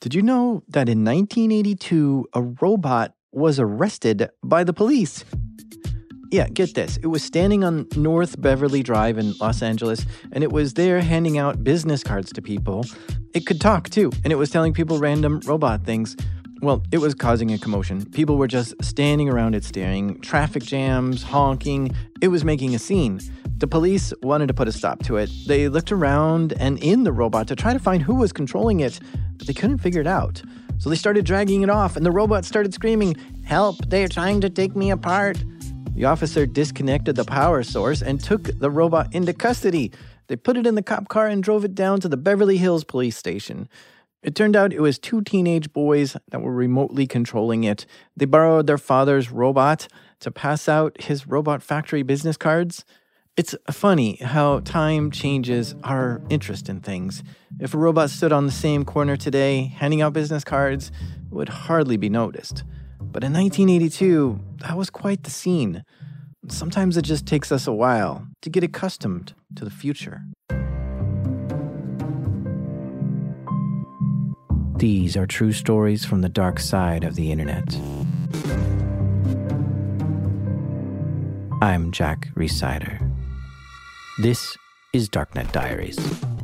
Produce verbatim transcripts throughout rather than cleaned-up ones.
Did you know that in nineteen eighty-two, a robot was arrested by the police? Yeah, get this. It was standing on North Beverly Drive in Los Angeles, and it was there handing out business cards to people. It could talk, too, and it was telling people random robot things. Well, it was causing a commotion. People were just standing around it staring, traffic jams, honking. It was making a scene. The police wanted to put a stop to it. They looked around and in the robot to try to find who was controlling it, but they couldn't figure it out. So they started dragging it off, and the robot started screaming, "Help, they're trying to take me apart." The officer disconnected the power source and took the robot into custody. They put it in the cop car and drove it down to the Beverly Hills police station. It turned out it was two teenage boys that were remotely controlling it. They borrowed their father's robot to pass out his robot factory business cards. It's funny how time changes our interest in things. If a robot stood on the same corner today, handing out business cards, it would hardly be noticed. But in nineteen eighty-two, that was quite the scene. Sometimes it just takes us a while to get accustomed to the future. These are true stories from the dark side of the internet. I'm Jack Rhysider. This is Darknet Diaries.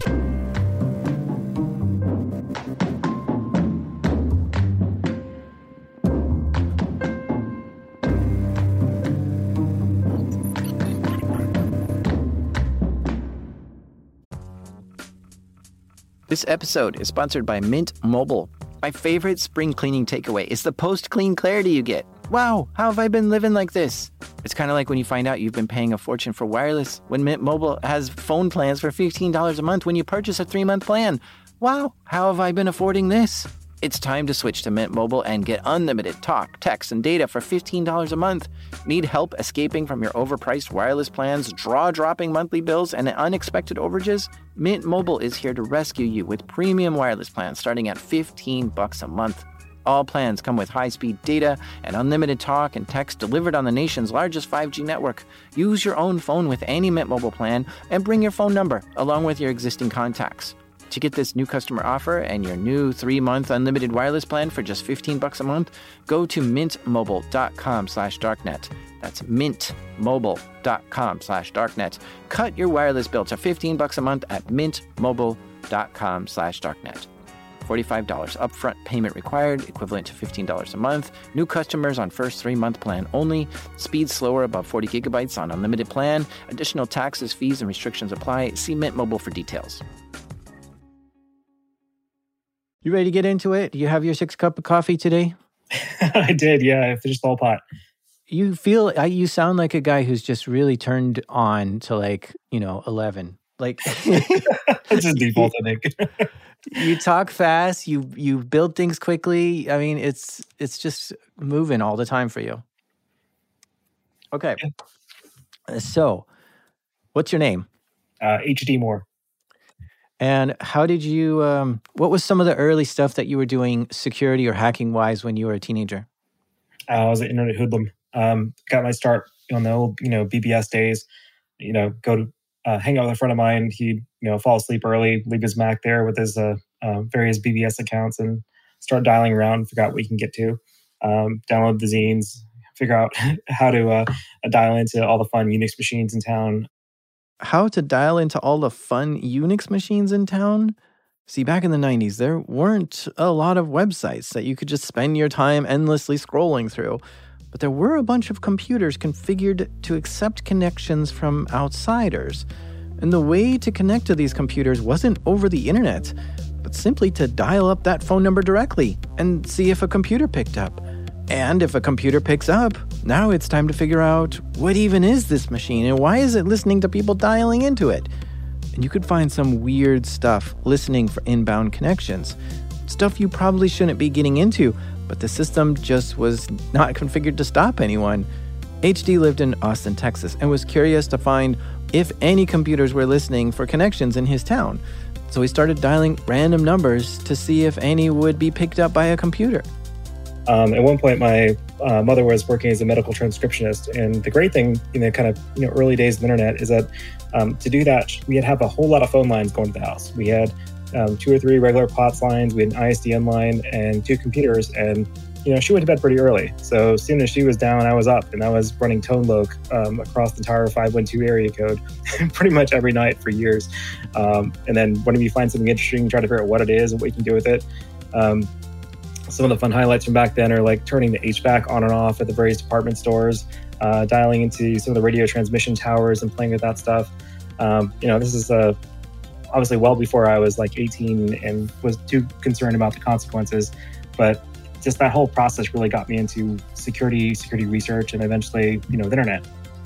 This episode is sponsored by Mint Mobile. My favorite spring cleaning takeaway is the post-clean clarity you get. Wow, how have I been living like this? It's kind of like when you find out you've been paying a fortune for wireless when Mint Mobile has phone plans for fifteen dollars a month when you purchase a three-month plan. Wow, how have I been affording this? It's time to switch to Mint Mobile and get unlimited talk, text, and data for fifteen dollars a month. Need help escaping from your overpriced wireless plans, jaw-dropping monthly bills, and unexpected overages? Mint Mobile is here to rescue you with premium wireless plans starting at fifteen bucks a month. All plans come with high-speed data and unlimited talk and text delivered on the nation's largest five G network. Use your own phone with any Mint Mobile plan and bring your phone number along with your existing contacts. To get this new customer offer and your new three-month unlimited wireless plan for just fifteen bucks a month, go to mintmobile.com slash darknet. That's mintmobile.com slash darknet. Cut your wireless bill to fifteen bucks a month at mintmobile.com slash darknet. forty-five dollars upfront payment required, equivalent to fifteen dollars a month. New customers on first three-month plan only. Speed slower above forty gigabytes on unlimited plan. Additional taxes, fees, and restrictions apply. See Mint Mobile for details. You ready to get into it? Do you have your six cup of coffee today? I did, yeah. I finished the whole pot. You feel, you sound like a guy who's just really turned on to like, you know, eleven. Like, it's just default, I think. You talk fast, you you build things quickly. I mean, it's it's just moving all the time for you. Okay. Yeah. So, what's your name? Uh, H D Moore. And how did you, um, what was some of the early stuff that you were doing security or hacking wise when you were a teenager? Uh, I was an internet hoodlum. Um, got my start on the old, you know, B B S days. You know, go to uh, hang out with a friend of mine. He'd, you know, fall asleep early, leave his Mac there with his uh, uh, various B B S accounts and start dialing around, figure out what you can get to. Um, download the zines, figure out how to uh, dial into all the fun Unix machines in town. How to dial into all the fun Unix machines in town? See, back in the nineties, there weren't a lot of websites that you could just spend your time endlessly scrolling through. But there were a bunch of computers configured to accept connections from outsiders. And the way to connect to these computers wasn't over the internet, but simply to dial up that phone number directly and see if a computer picked up. And if a computer picks up, now it's time to figure out what even is this machine and why is it listening to people dialing into it? And you could find some weird stuff listening for inbound connections. Stuff you probably shouldn't be getting into, but the system just was not configured to stop anyone. H D lived in Austin, Texas, and was curious to find if any computers were listening for connections in his town. So he started dialing random numbers to see if any would be picked up by a computer. Um, at one point, my uh, mother was working as a medical transcriptionist, and the great thing in the kind of you know early days of the internet is that um, to do that, we had have a whole lot of phone lines going to the house. We had um, two or three regular P O T S lines, we had an I S D N line, and two computers. And you know, she went to bed pretty early. So as soon as she was down, I was up, and I was running ToneLoc um, across the entire five one two area code pretty much every night for years. Um, and then whenever you find something interesting, try to figure out what it is and what you can do with it. Um, some of the fun highlights from back then are like turning the H V A C on and off at the various department stores, uh, dialing into some of the radio transmission towers and playing with that stuff. Um, you know, this is uh, obviously well before I was like eighteen and was too concerned about the consequences. But just that whole process really got me into security, security research, and eventually, you know, the internet.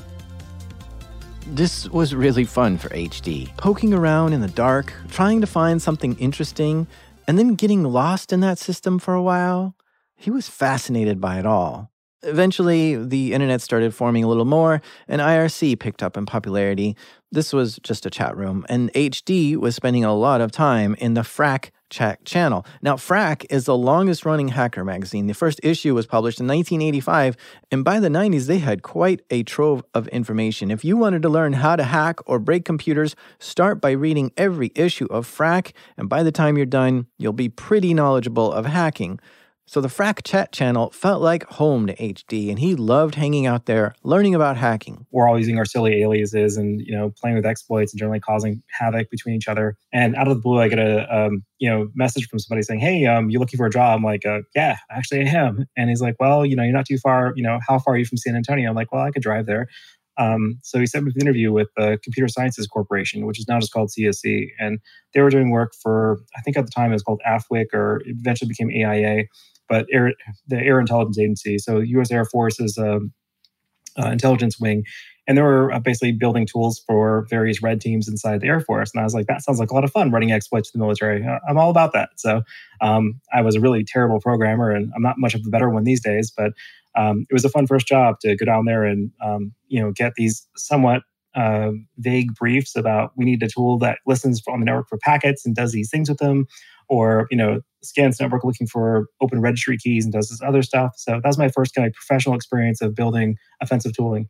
This was really fun for H D, poking around in the dark, trying to find something interesting, and then getting lost in that system for a while. He was fascinated by it all. Eventually, the internet started forming a little more, and I R C picked up in popularity. This was just a chat room, and H D was spending a lot of time in the Phrack chat channel. Now, Phrack is the longest-running hacker magazine. The first issue was published in nineteen eighty-five, and by the nineties, they had quite a trove of information. If you wanted to learn how to hack or break computers, start by reading every issue of Phrack, and by the time you're done, you'll be pretty knowledgeable of hacking. So the Phrack chat channel felt like home to H D, and he loved hanging out there, learning about hacking. We're all using our silly aliases and, you know, playing with exploits and generally causing havoc between each other. And out of the blue, I get a, um, you know, message from somebody saying, hey, um, you looking for a job? I'm like, uh, yeah, actually I am. And he's like, well, you know, you're not too far. You know, how far are you from San Antonio? I'm like, well, I could drive there. Um, so he set me up an interview with the Computer Sciences Corporation, which is now just called C S C. And they were doing work for, I think at the time it was called A F W I C, or it eventually became A I A. But air, the Air Intelligence Agency, so U S Air Force's um, uh, intelligence wing. And they were uh, basically building tools for various red teams inside the Air Force. And I was like, that sounds like a lot of fun, running exploits to the military. I'm all about that. So um, I was a really terrible programmer, and I'm not much of a better one these days. But um, it was a fun first job to go down there and um, you know, get these somewhat uh, vague briefs about, we need a tool that listens on the network for packets and does these things with them. Or, you know, scans network looking for open registry keys and does this other stuff. So that was my first kind of professional experience of building offensive tooling.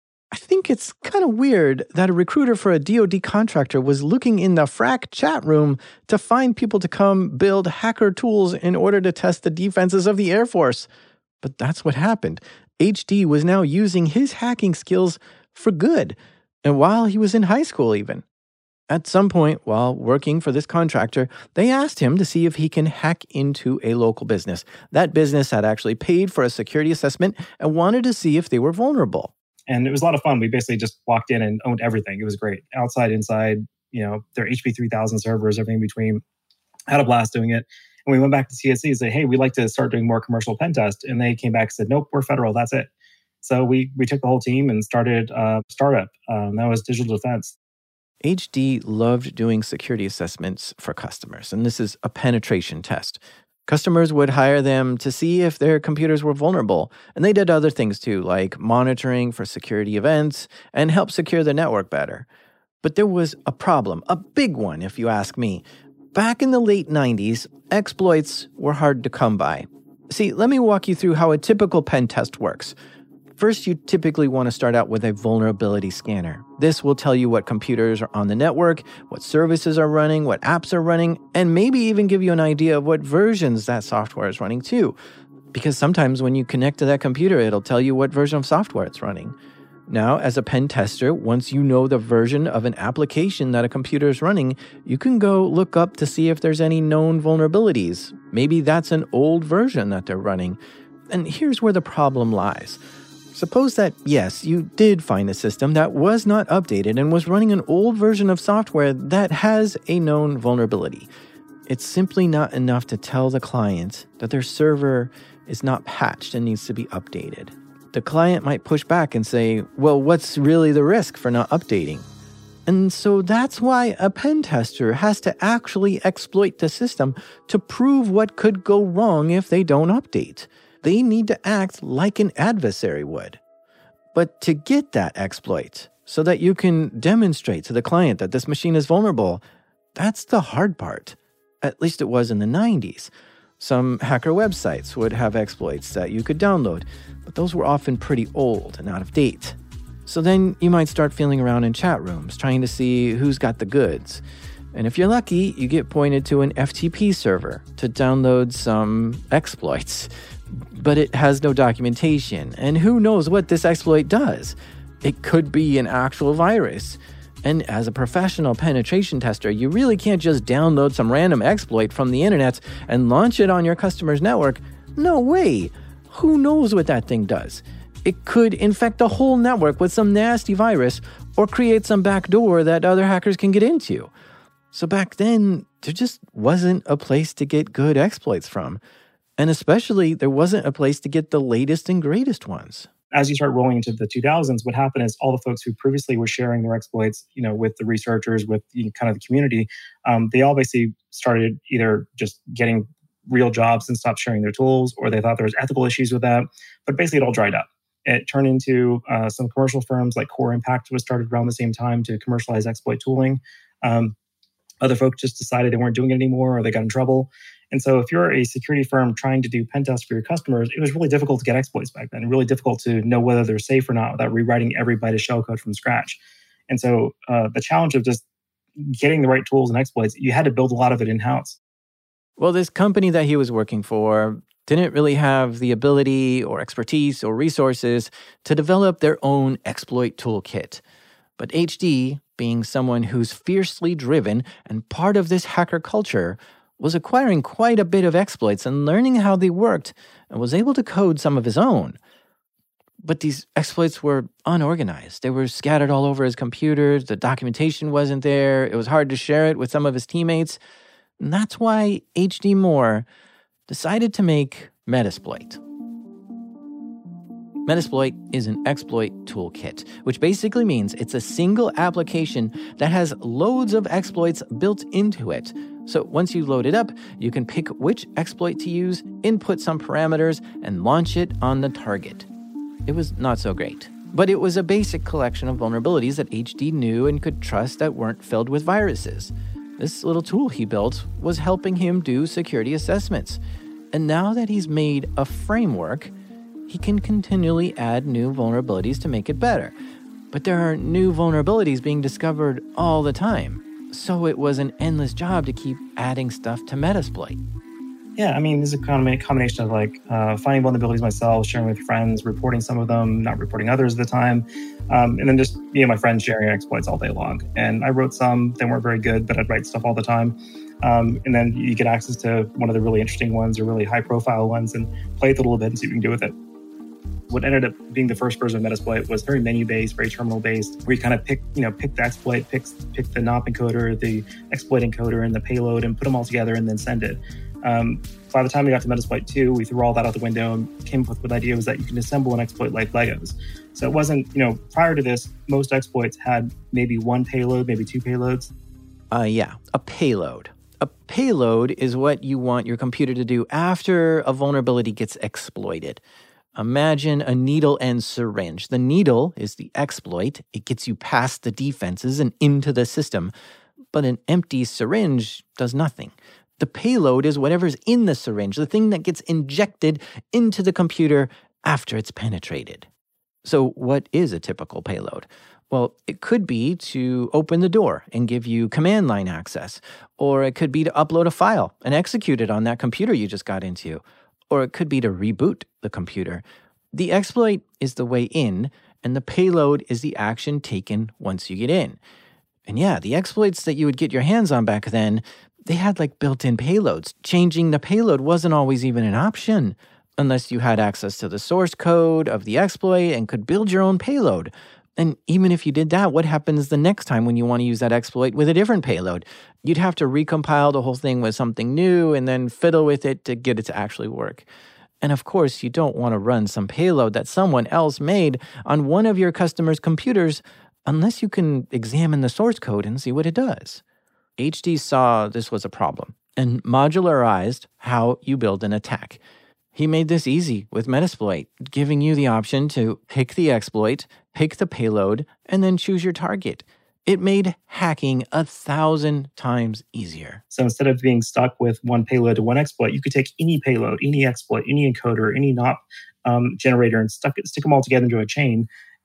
I think it's kind of weird that a recruiter for a D O D contractor was looking in the Phrack chat room to find people to come build hacker tools in order to test the defenses of the Air Force. But that's what happened. H D was now using his hacking skills for good, and while he was in high school even. At some point, while working for this contractor, they asked him to see if he can hack into a local business. That business had actually paid for a security assessment and wanted to see if they were vulnerable. And it was a lot of fun. We basically just walked in and owned everything. It was great. Outside, inside, you know, their H P three thousand servers, everything in between. Had a blast doing it. And we went back to C S C and said, hey, we'd like to start doing more commercial pen test. And they came back and said, nope, we're federal. That's it. So we we took the whole team and started a startup. Um, that was Digital Defense. H D loved doing security assessments for customers, and this is a penetration test. Customers would hire them to see if their computers were vulnerable, and they did other things too, like monitoring for security events and help secure the network better. But there was a problem, a big one if you ask me. Back in the late nineties, exploits were hard to come by. See, let me walk you through how a typical pen test works. First, you typically want to start out with a vulnerability scanner. This will tell you what computers are on the network, what services are running, what apps are running, and maybe even give you an idea of what versions that software is running too. Because sometimes when you connect to that computer, it'll tell you what version of software it's running. Now, as a pen tester, once you know the version of an application that a computer is running, you can go look up to see if there's any known vulnerabilities. Maybe that's an old version that they're running. And here's where the problem lies. Suppose that, yes, you did find a system that was not updated and was running an old version of software that has a known vulnerability. It's simply not enough to tell the client that their server is not patched and needs to be updated. The client might push back and say, well, what's really the risk for not updating? And so that's why a pen tester has to actually exploit the system to prove what could go wrong if they don't update. They need to act like an adversary would. But to get that exploit, so that you can demonstrate to the client that this machine is vulnerable, that's the hard part. At least it was in the nineties. Some hacker websites would have exploits that you could download, but those were often pretty old and out of date. So then you might start feeling around in chat rooms, trying to see who's got the goods. And if you're lucky, you get pointed to an F T P server to download some exploits. But it has no documentation, and who knows what this exploit does? It could be an actual virus. And as a professional penetration tester, you really can't just download some random exploit from the internet and launch it on your customer's network. No way! Who knows what that thing does? It could infect the whole network with some nasty virus or create some backdoor that other hackers can get into. So back then, there just wasn't a place to get good exploits from. And especially, there wasn't a place to get the latest and greatest ones. As you start rolling into the two thousands, what happened is all the folks who previously were sharing their exploits, you know, with the researchers, with you know, kind of the community, um, they all basically started either just getting real jobs and stopped sharing their tools, or they thought there was ethical issues with that. But basically, it all dried up. It turned into uh, some commercial firms like Core Impact was started around the same time to commercialize exploit tooling. Um, other folks just decided they weren't doing it anymore, or they got in trouble. And so if you're a security firm trying to do pen tests for your customers, it was really difficult to get exploits back then, really difficult to know whether they're safe or not without rewriting every byte of shellcode from scratch. And so uh, the challenge of just getting the right tools and exploits, you had to build a lot of it in-house. Well, this company that he was working for didn't really have the ability or expertise or resources to develop their own exploit toolkit. But H D, being someone who's fiercely driven and part of this hacker culture, was acquiring quite a bit of exploits and learning how they worked, and was able to code some of his own. But these exploits were unorganized. They were scattered all over his computer. The documentation wasn't there. It was hard to share it with some of his teammates. And that's why H D Moore decided to make Metasploit. Metasploit is an exploit toolkit, which basically means it's a single application that has loads of exploits built into it. So once you load it up, you can pick which exploit to use, input some parameters, and launch it on the target. It was not so great, but it was a basic collection of vulnerabilities that H D knew and could trust that weren't filled with viruses. This little tool he built was helping him do security assessments. And now that he's made a framework, he can continually add new vulnerabilities to make it better. But there are new vulnerabilities being discovered all the time. So it was an endless job to keep adding stuff to Metasploit. Yeah, I mean, this is a combination of like uh, finding vulnerabilities myself, sharing with friends, reporting some of them, not reporting others at the time, um, and then just me and my friends sharing exploits all day long. And I wrote some, they weren't very good, but I'd write stuff all the time. Um, and then you get access to one of the really interesting ones or really high-profile ones and play with it a little bit and see what you can do with it. What ended up being the first version of Metasploit was very menu-based, very terminal-based, where you kind of pick, you know, pick the exploit, pick, pick the N O P encoder, the exploit encoder, and the payload, and put them all together and then send it. Um, by the time we got to Metasploit two, we threw all that out the window and came up with the idea was that you can assemble an exploit like Legos. So it wasn't, you know, prior to this, most exploits had maybe one payload, maybe two payloads. Uh, yeah, a payload. A payload is what you want your computer to do after a vulnerability gets exploited. Imagine a needle and syringe. The needle is the exploit. It gets you past the defenses and into the system. But an empty syringe does nothing. The payload is whatever's in the syringe, the thing that gets injected into the computer after it's penetrated. So what is a typical payload? Well, it could be to open the door and give you command line access. Or it could be to upload a file and execute it on that computer you just got into. Or it could be to reboot the computer. The exploit is the way in, and the payload is the action taken once you get in. And yeah, the exploits that you would get your hands on back then, they had like built-in payloads. Changing the payload wasn't always even an option, unless you had access to the source code of the exploit and could build your own payload. And even if you did that, what happens the next time when you want to use that exploit with a different payload? You'd have to recompile the whole thing with something new and then fiddle with it to get it to actually work. And of course, you don't want to run some payload that someone else made on one of your customers' computers unless you can examine the source code and see what it does. H D saw this was a problem and modularized how you build an attack. He made this easy with Metasploit, giving you the option to pick the exploit, pick the payload, and then choose your target. It made hacking a thousand times easier. So instead of being stuck with one payload to one exploit, you could take any payload, any exploit, any encoder, any N O P um, generator and stuck it, stick them all together into a chain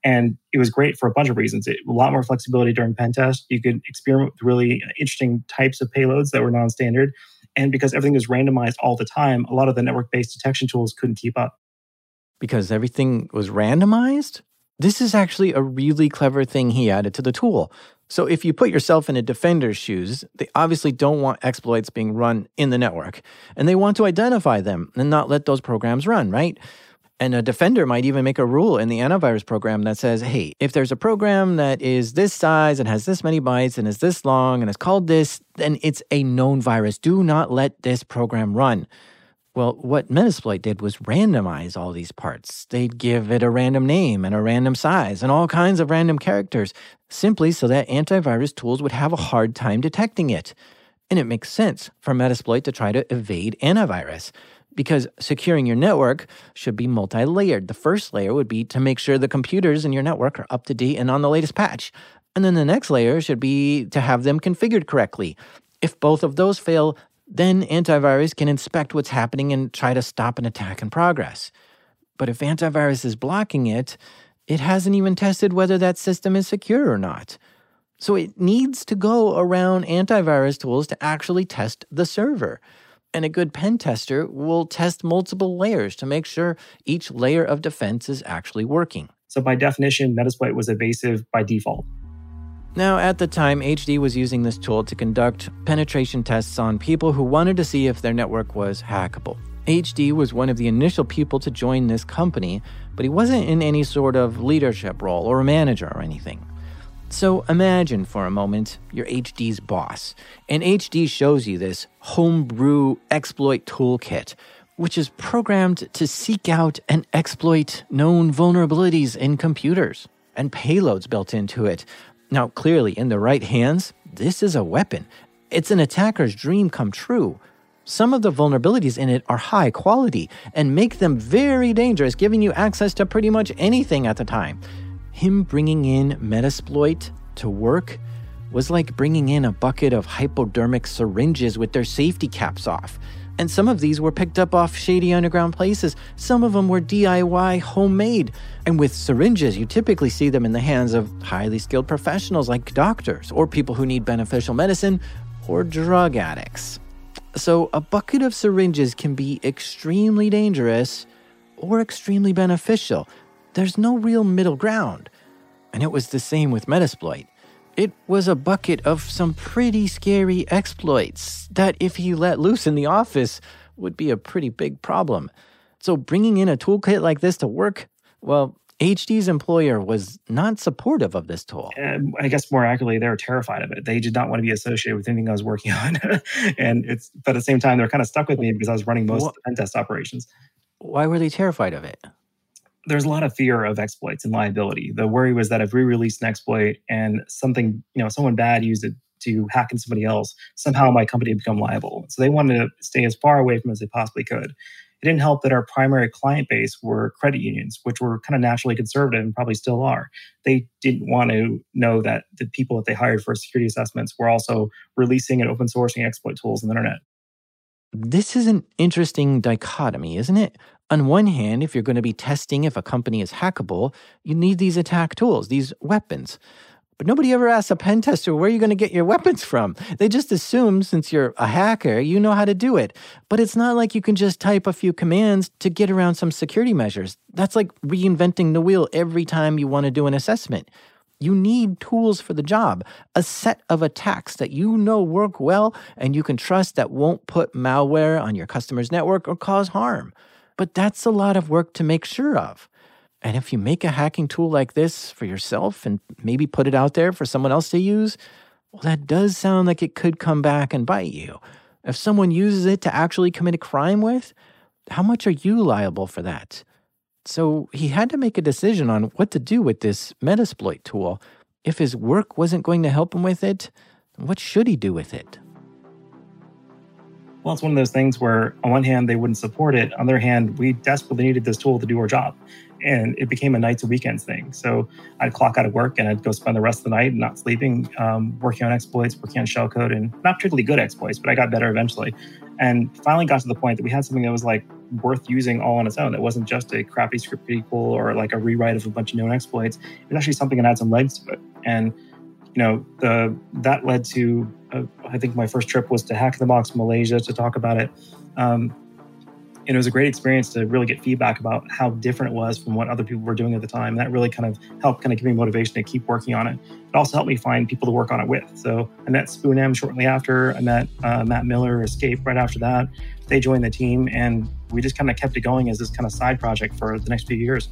And it was great for a bunch of reasons. It, a lot more flexibility during pen test. You could experiment with really interesting types of payloads that were non-standard. And because everything was randomized all the time, a lot of the network-based detection tools couldn't keep up. Because everything was randomized? This is actually a really clever thing he added to the tool. So if you put yourself in a defender's shoes, they obviously don't want exploits being run in the network. And they want to identify them and not let those programs run, right? And a defender might even make a rule in the antivirus program that says, hey, if there's a program that is this size and has this many bytes and is this long and is called this, then it's a known virus. Do not let this program run. Well, what Metasploit did was randomize all these parts. They'd give it a random name and a random size and all kinds of random characters, simply so that antivirus tools would have a hard time detecting it. And it makes sense for Metasploit to try to evade antivirus, because securing your network should be multi-layered. The first layer would be to make sure the computers in your network are up to date and on the latest patch. And then the next layer should be to have them configured correctly. If both of those fail, then antivirus can inspect what's happening and try to stop an attack in progress. But if antivirus is blocking it, it hasn't even tested whether that system is secure or not. So it needs to go around antivirus tools to actually test the server. And a good pen tester will test multiple layers to make sure each layer of defense is actually working. So by definition, Metasploit was evasive by default. Now, at the time, H D was using this tool to conduct penetration tests on people who wanted to see if their network was hackable. H D was one of the initial people to join this company, but he wasn't in any sort of leadership role or a manager or anything. So imagine for a moment you're H D's boss, and H D shows you this homebrew exploit toolkit, which is programmed to seek out and exploit known vulnerabilities in computers and payloads built into it. Now, clearly, in the right hands, this is a weapon. It's an attacker's dream come true. Some of the vulnerabilities in it are high quality and make them very dangerous, giving you access to pretty much anything at the time. Him bringing in Metasploit to work was like bringing in a bucket of hypodermic syringes with their safety caps off. And some of these were picked up off shady underground places. Some of them were D I Y homemade. And with syringes, you typically see them in the hands of highly skilled professionals like doctors or people who need beneficial medicine or drug addicts. So a bucket of syringes can be extremely dangerous or extremely beneficial. There's no real middle ground. And it was the same with Metasploit. It was a bucket of some pretty scary exploits that, if he let loose in the office, would be a pretty big problem. So bringing in a toolkit like this to work, well, H D's employer was not supportive of this tool. Um, I guess more accurately, they were terrified of it. They did not want to be associated with anything I was working on. and it's, but at the same time, they're kind of stuck with me because I was running most what? of the pen test operations. Why were they terrified of it? There's a lot of fear of exploits and liability. The worry was that if we released an exploit and something, you know, someone bad used it to hack into somebody else, somehow my company would become liable. So they wanted to stay as far away from it as they possibly could. It didn't help that our primary client base were credit unions, which were kind of naturally conservative and probably still are. They didn't want to know that the people that they hired for security assessments were also releasing and open sourcing exploit tools on the internet. This is an interesting dichotomy, isn't it? On one hand, if you're going to be testing if a company is hackable, you need these attack tools, these weapons. But nobody ever asks a pen tester, where are you going to get your weapons from? They just assume, since you're a hacker, you know how to do it. But it's not like you can just type a few commands to get around some security measures. That's like reinventing the wheel every time you want to do an assessment. You need tools for the job, a set of attacks that you know work well and you can trust that won't put malware on your customer's network or cause harm. But that's a lot of work to make sure of. And if you make a hacking tool like this for yourself and maybe put it out there for someone else to use, well, that does sound like it could come back and bite you. If someone uses it to actually commit a crime with, how much are you liable for that? So he had to make a decision on what to do with this Metasploit tool. If his work wasn't going to help him with it, what should he do with it? Well, it's one of those things where on one hand, they wouldn't support it. On the other hand, we desperately needed this tool to do our job. And it became a nights and weekends thing. So I'd clock out of work and I'd go spend the rest of the night not sleeping, um, working on exploits, working on shellcode, and not particularly good exploits, but I got better eventually. And finally got to the point that we had something that was like worth using all on its own. That wasn't just a crappy script equal or like a rewrite of a bunch of known exploits. It was actually something that had some legs to it. And you know, the that led to, uh, I think my first trip was to Hack in the Box Malaysia to talk about it. Um, and it was a great experience to really get feedback about how different it was from what other people were doing at the time. And that really kind of helped kind of give me motivation to keep working on it. It also helped me find people to work on it with. So I met Spoon M shortly after. I met uh, Matt Miller, Escape right after that. They joined the team and we just kind of kept it going as this kind of side project for the next few years.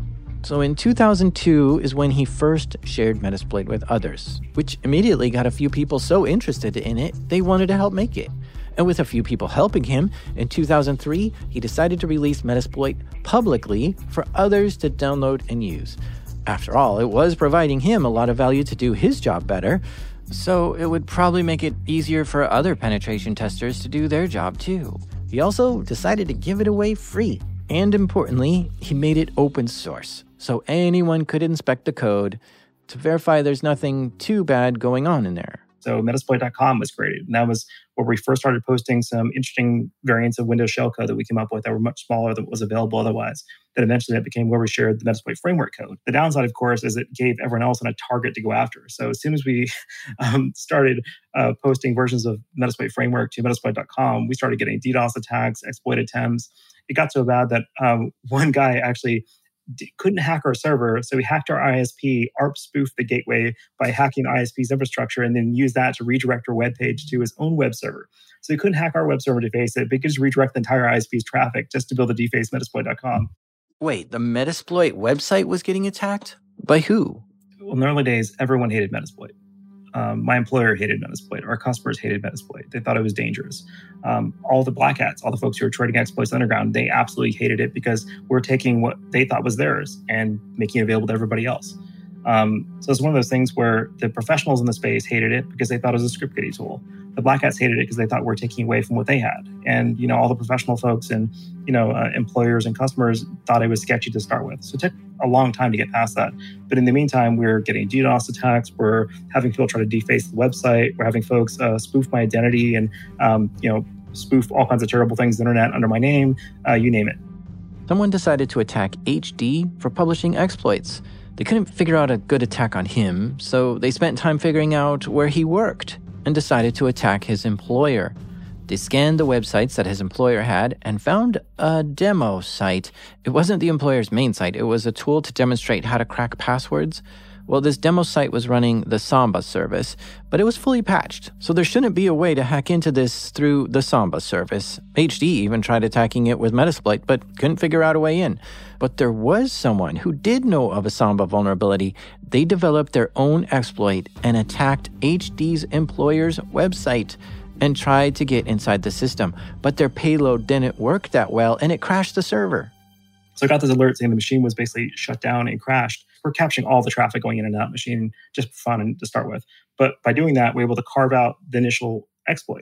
So in two thousand two is when he first shared Metasploit with others, which immediately got a few people so interested in it, they wanted to help make it. And with a few people helping him, in two thousand three, he decided to release Metasploit publicly for others to download and use. After all, it was providing him a lot of value to do his job better, so it would probably make it easier for other penetration testers to do their job too. He also decided to give it away free. And importantly, he made it open source, so anyone could inspect the code to verify there's nothing too bad going on in there. So Metasploit dot com was created, and that was where we first started posting some interesting variants of Windows shellcode that we came up with that were much smaller than what was available otherwise. Then eventually that became where we shared the Metasploit framework code. The downside, of course, is it gave everyone else a target to go after. So as soon as we um, started uh, posting versions of Metasploit framework to Metasploit dot com, we started getting DDoS attacks, exploit attempts. It got so bad that um, one guy actually d- couldn't hack our server, so he hacked our I S P, A R P spoofed the gateway by hacking I S P's infrastructure, and then used that to redirect our web page to his own web server. So he couldn't hack our web server to deface it, but he could just redirect the entire I S P's traffic just to build a defaced Metasploit dot com. Wait, the Metasploit website was getting attacked? By who? Well, in the early days, everyone hated Metasploit. Um, my employer hated Metasploit. Our customers hated Metasploit. They thought it was dangerous. Um, all the black hats, all the folks who were trading exploits underground, they absolutely hated it because we're taking what they thought was theirs and making it available to everybody else. Um, so it's one of those things where the professionals in the space hated it because they thought it was a script kiddie tool. The black hats hated it because they thought we were taking away from what they had. And, you know, all the professional folks and, you know, uh, employers and customers thought it was sketchy to start with. So it took a long time to get past that. But in the meantime, we're getting DDoS attacks. We're having people try to deface the website. We're having folks uh, spoof my identity and, um, you know, spoof all kinds of terrible things on the internet under my name, uh, you name it. Someone decided to attack H D for publishing exploits. They couldn't figure out a good attack on him, so they spent time figuring out where he worked and decided to attack his employer. They scanned the websites that his employer had and found a demo site. It wasn't the employer's main site. It was a tool to demonstrate how to crack passwords. Well, this demo site was running the Samba service, but it was fully patched, so there shouldn't be a way to hack into this through the Samba service. H D even tried attacking it with Metasploit, but couldn't figure out a way in. But there was someone who did know of a Samba vulnerability. They developed their own exploit and attacked H D's employer's website and tried to get inside the system, but their payload didn't work that well, and it crashed the server. So I got this alert saying the machine was basically shut down and crashed. We're capturing all the traffic going in and out of the machine just for fun and to start with. But by doing that, we're able to carve out the initial exploit.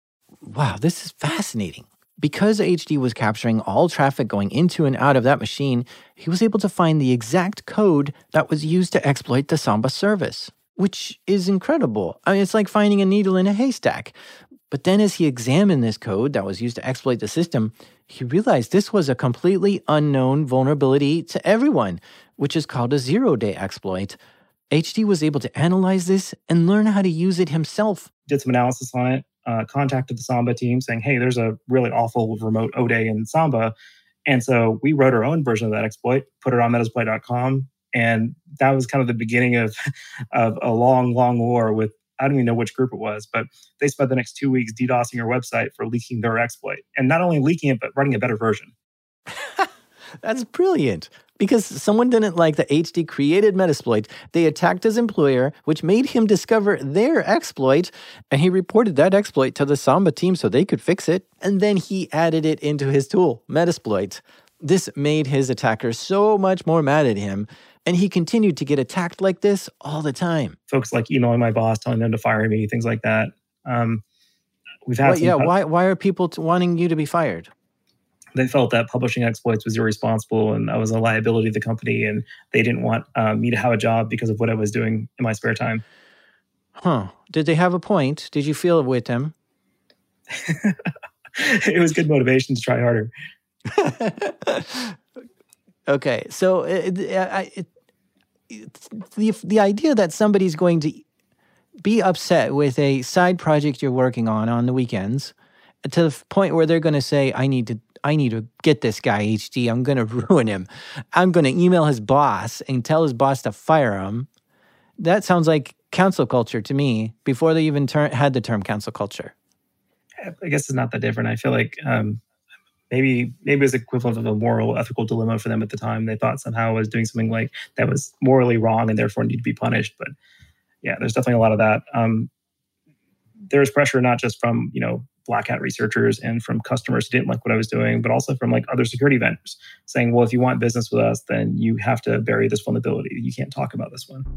Wow, this is fascinating. Because H D was capturing all traffic going into and out of that machine, he was able to find the exact code that was used to exploit the Samba service, which is incredible. I mean, it's like finding a needle in a haystack. But then as he examined this code that was used to exploit the system, he realized this was a completely unknown vulnerability to everyone, which is called a zero-day exploit. H D was able to analyze this and learn how to use it himself. Did some analysis on it, uh, contacted the Samba team saying, hey, there's a really awful remote O-Day in Samba. And so we wrote our own version of that exploit, put it on Metasploit dot com. And that was kind of the beginning of, of a long, long war with, I don't even know which group it was, but they spent the next two weeks DDoSing our website for leaking their exploit. And not only leaking it, but writing a better version. That's brilliant. Because someone didn't like that H D created Metasploit, they attacked his employer, which made him discover their exploit, and he reported that exploit to the Samba team so they could fix it, and then he added it into his tool, Metasploit. This made his attackers so much more mad at him, and he continued to get attacked like this all the time. Folks like emailing my boss, telling them to fire me, things like that. Um, we've had Well, some, yeah, why why are people t- wanting you to be fired? They felt that publishing exploits was irresponsible and I was a liability to the company, and they didn't want uh, me to have a job because of what I was doing in my spare time. Huh. Did they have a point? Did you feel it with them? It was good motivation to try harder. Okay, so it, it, it, it's the the idea that somebody's going to be upset with a side project you're working on on the weekends to the point where they're going to say, "I need to, I need to get this guy H D. I'm going to ruin him. I'm going to email his boss and tell his boss to fire him." That sounds like cancel culture to me before they even ter- had the term cancel culture. I guess it's not that different. I feel like um, maybe maybe it was equivalent of a moral, ethical dilemma for them at the time. They thought somehow I was doing something like that was morally wrong and therefore need to be punished. But yeah, there's definitely a lot of that. Um, there's pressure not just from, you know, Black Hat researchers and from customers who didn't like what I was doing, but also from like other security vendors saying, well, if you want business with us, then you have to bury this vulnerability. You can't talk about this one.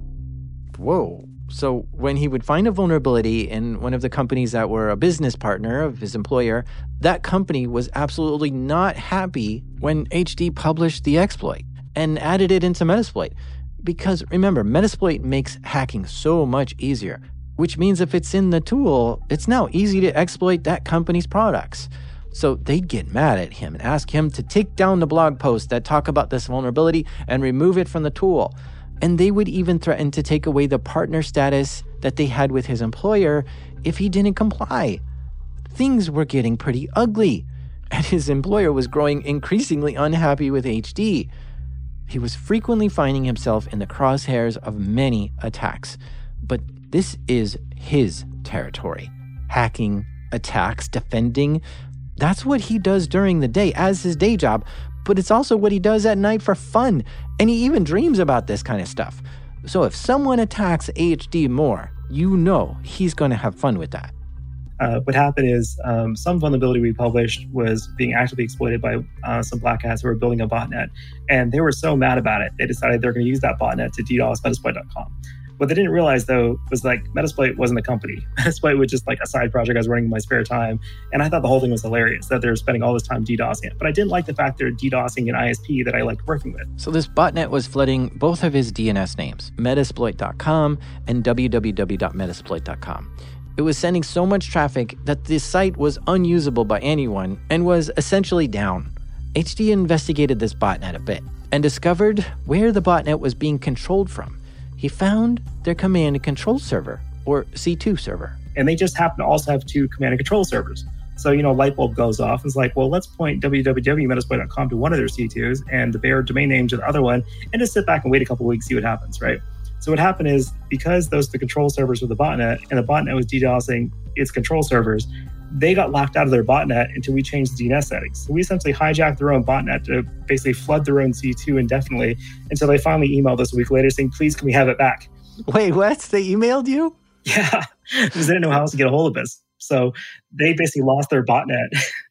Whoa. So when he would find a vulnerability in one of the companies that were a business partner of his employer, that company was absolutely not happy when H D published the exploit and added it into Metasploit. Because remember, Metasploit makes hacking so much easier, which means if it's in the tool, it's now easy to exploit that company's products. So they'd get mad at him and ask him to take down the blog posts that talk about this vulnerability and remove it from the tool. And they would even threaten to take away the partner status that they had with his employer if he didn't comply. Things were getting pretty ugly, and his employer was growing increasingly unhappy with H D. He was frequently finding himself in the crosshairs of many attacks. But this is his territory. Hacking, attacks, defending. That's what he does during the day as his day job, but it's also what he does at night for fun. And he even dreams about this kind of stuff. So if someone attacks H D more, you know he's going to have fun with that. Uh, what happened is um, some vulnerability we published was being actively exploited by uh, some Black Hats who were building a botnet. And they were so mad about it, they decided they're going to use that botnet to DDoS Metasploit dot com. What they didn't realize, though, was like Metasploit wasn't a company. Metasploit was just like a side project I was running in my spare time. And I thought the whole thing was hilarious, that they were spending all this time DDoSing it. But I didn't like the fact they're DDoSing an I S P that I liked working with. So this botnet was flooding both of his D N S names, Metasploit dot com and w w w dot metasploit dot com. It was sending so much traffic that the site was unusable by anyone and was essentially down. H D investigated this botnet a bit and discovered where the botnet was being controlled from. He found their command and control server, or C two server. And they just happen to also have two command and control servers. So, you know, light bulb goes off. It's like, well, let's point w w w dot metasploit dot com to one of their C twos and the bare domain name to the other one, and just sit back and wait a couple of weeks, see what happens, right? So what happened is, because those are the control servers were the botnet, and the botnet was DDoSing its control servers, they got locked out of their botnet until we changed the D N S settings. So we essentially hijacked their own botnet to basically flood their own C two indefinitely until they finally emailed us a week later saying, please, can we have it back? Wait, what? They emailed you? Yeah, because they didn't know how else to get a hold of us. So they basically lost their botnet.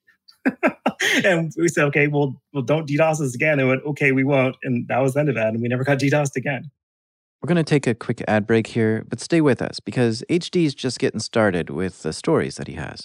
And we said, okay, well, well, don't DDoS us again. They went, okay, we won't. And that was the end of that. And we never got DDoSed again. We're going to take a quick ad break here, but stay with us because H D is just getting started with the stories that he has.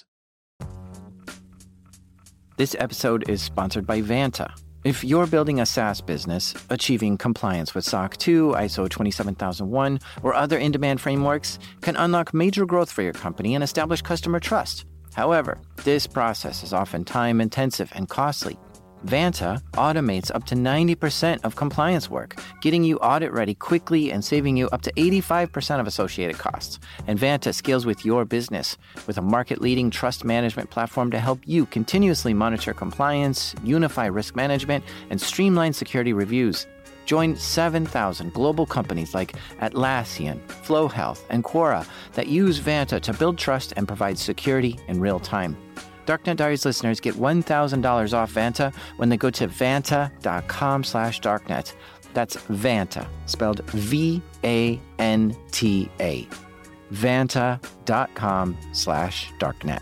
This episode is sponsored by Vanta. If you're building a SaaS business, achieving compliance with S O C two, I S O twenty-seven thousand one, or other in-demand frameworks can unlock major growth for your company and establish customer trust. However, this process is often time-intensive and costly. Vanta automates up to ninety percent of compliance work, getting you audit-ready quickly and saving you up to eighty-five percent of associated costs. And Vanta scales with your business with a market-leading trust management platform to help you continuously monitor compliance, unify risk management, and streamline security reviews. Join seven thousand global companies like Atlassian, Flow Health, and Quora that use Vanta to build trust and provide security in real time. Darknet Diaries listeners get one thousand dollars off Vanta when they go to vanta.com slash darknet. That's Vanta, spelled V A N T A. Vanta.com slash darknet.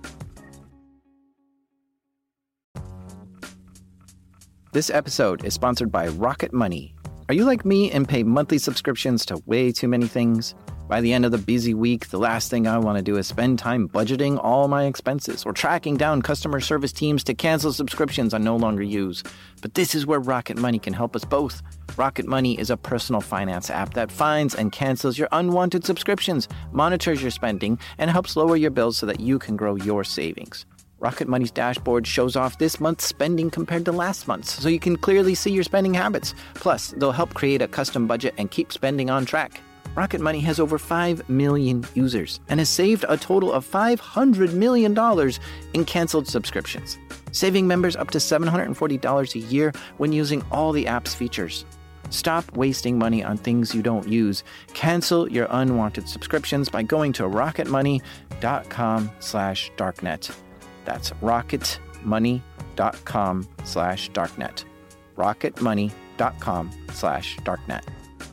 This episode is sponsored by Rocket Money. Are you like me and pay monthly subscriptions to way too many things? By the end of the busy week, the last thing I want to do is spend time budgeting all my expenses or tracking down customer service teams to cancel subscriptions I no longer use. But this is where Rocket Money can help us both. Rocket Money is a personal finance app that finds and cancels your unwanted subscriptions, monitors your spending, and helps lower your bills so that you can grow your savings. Rocket Money's dashboard shows off this month's spending compared to last month's, so you can clearly see your spending habits. Plus, they'll help create a custom budget and keep spending on track. Rocket Money has over five million users and has saved a total of five hundred million dollars in canceled subscriptions, saving members up to seven hundred forty dollars a year when using all the app's features. Stop wasting money on things you don't use. Cancel your unwanted subscriptions by going to rocketmoney.com slash darknet. That's rocketmoney.com slash darknet. rocketmoney.com slash darknet.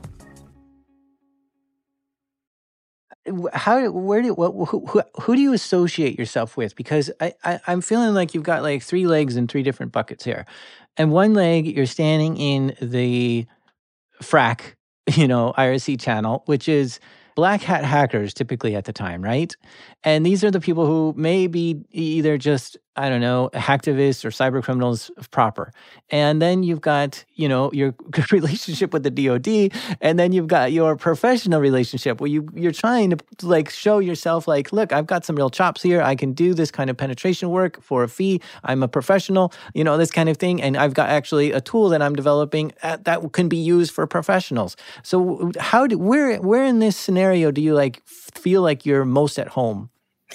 How, where do, what, who, who, who do you associate yourself with? Because I, I, I'm feeling like you've got like three legs in three different buckets here. And one leg, you're standing in the frack, you know, I R C channel, which is black hat hackers typically at the time, right? And these are the people who may be either just, I don't know, hacktivists or cyber criminals proper. And then you've got, you know, your relationship with the D O D, and then you've got your professional relationship where you, you're trying to like show yourself like, look, I've got some real chops here. I can do this kind of penetration work for a fee. I'm a professional, you know, this kind of thing. And I've got actually a tool that I'm developing that can be used for professionals. So how do, where, where in this scenario do you like feel like you're most at home?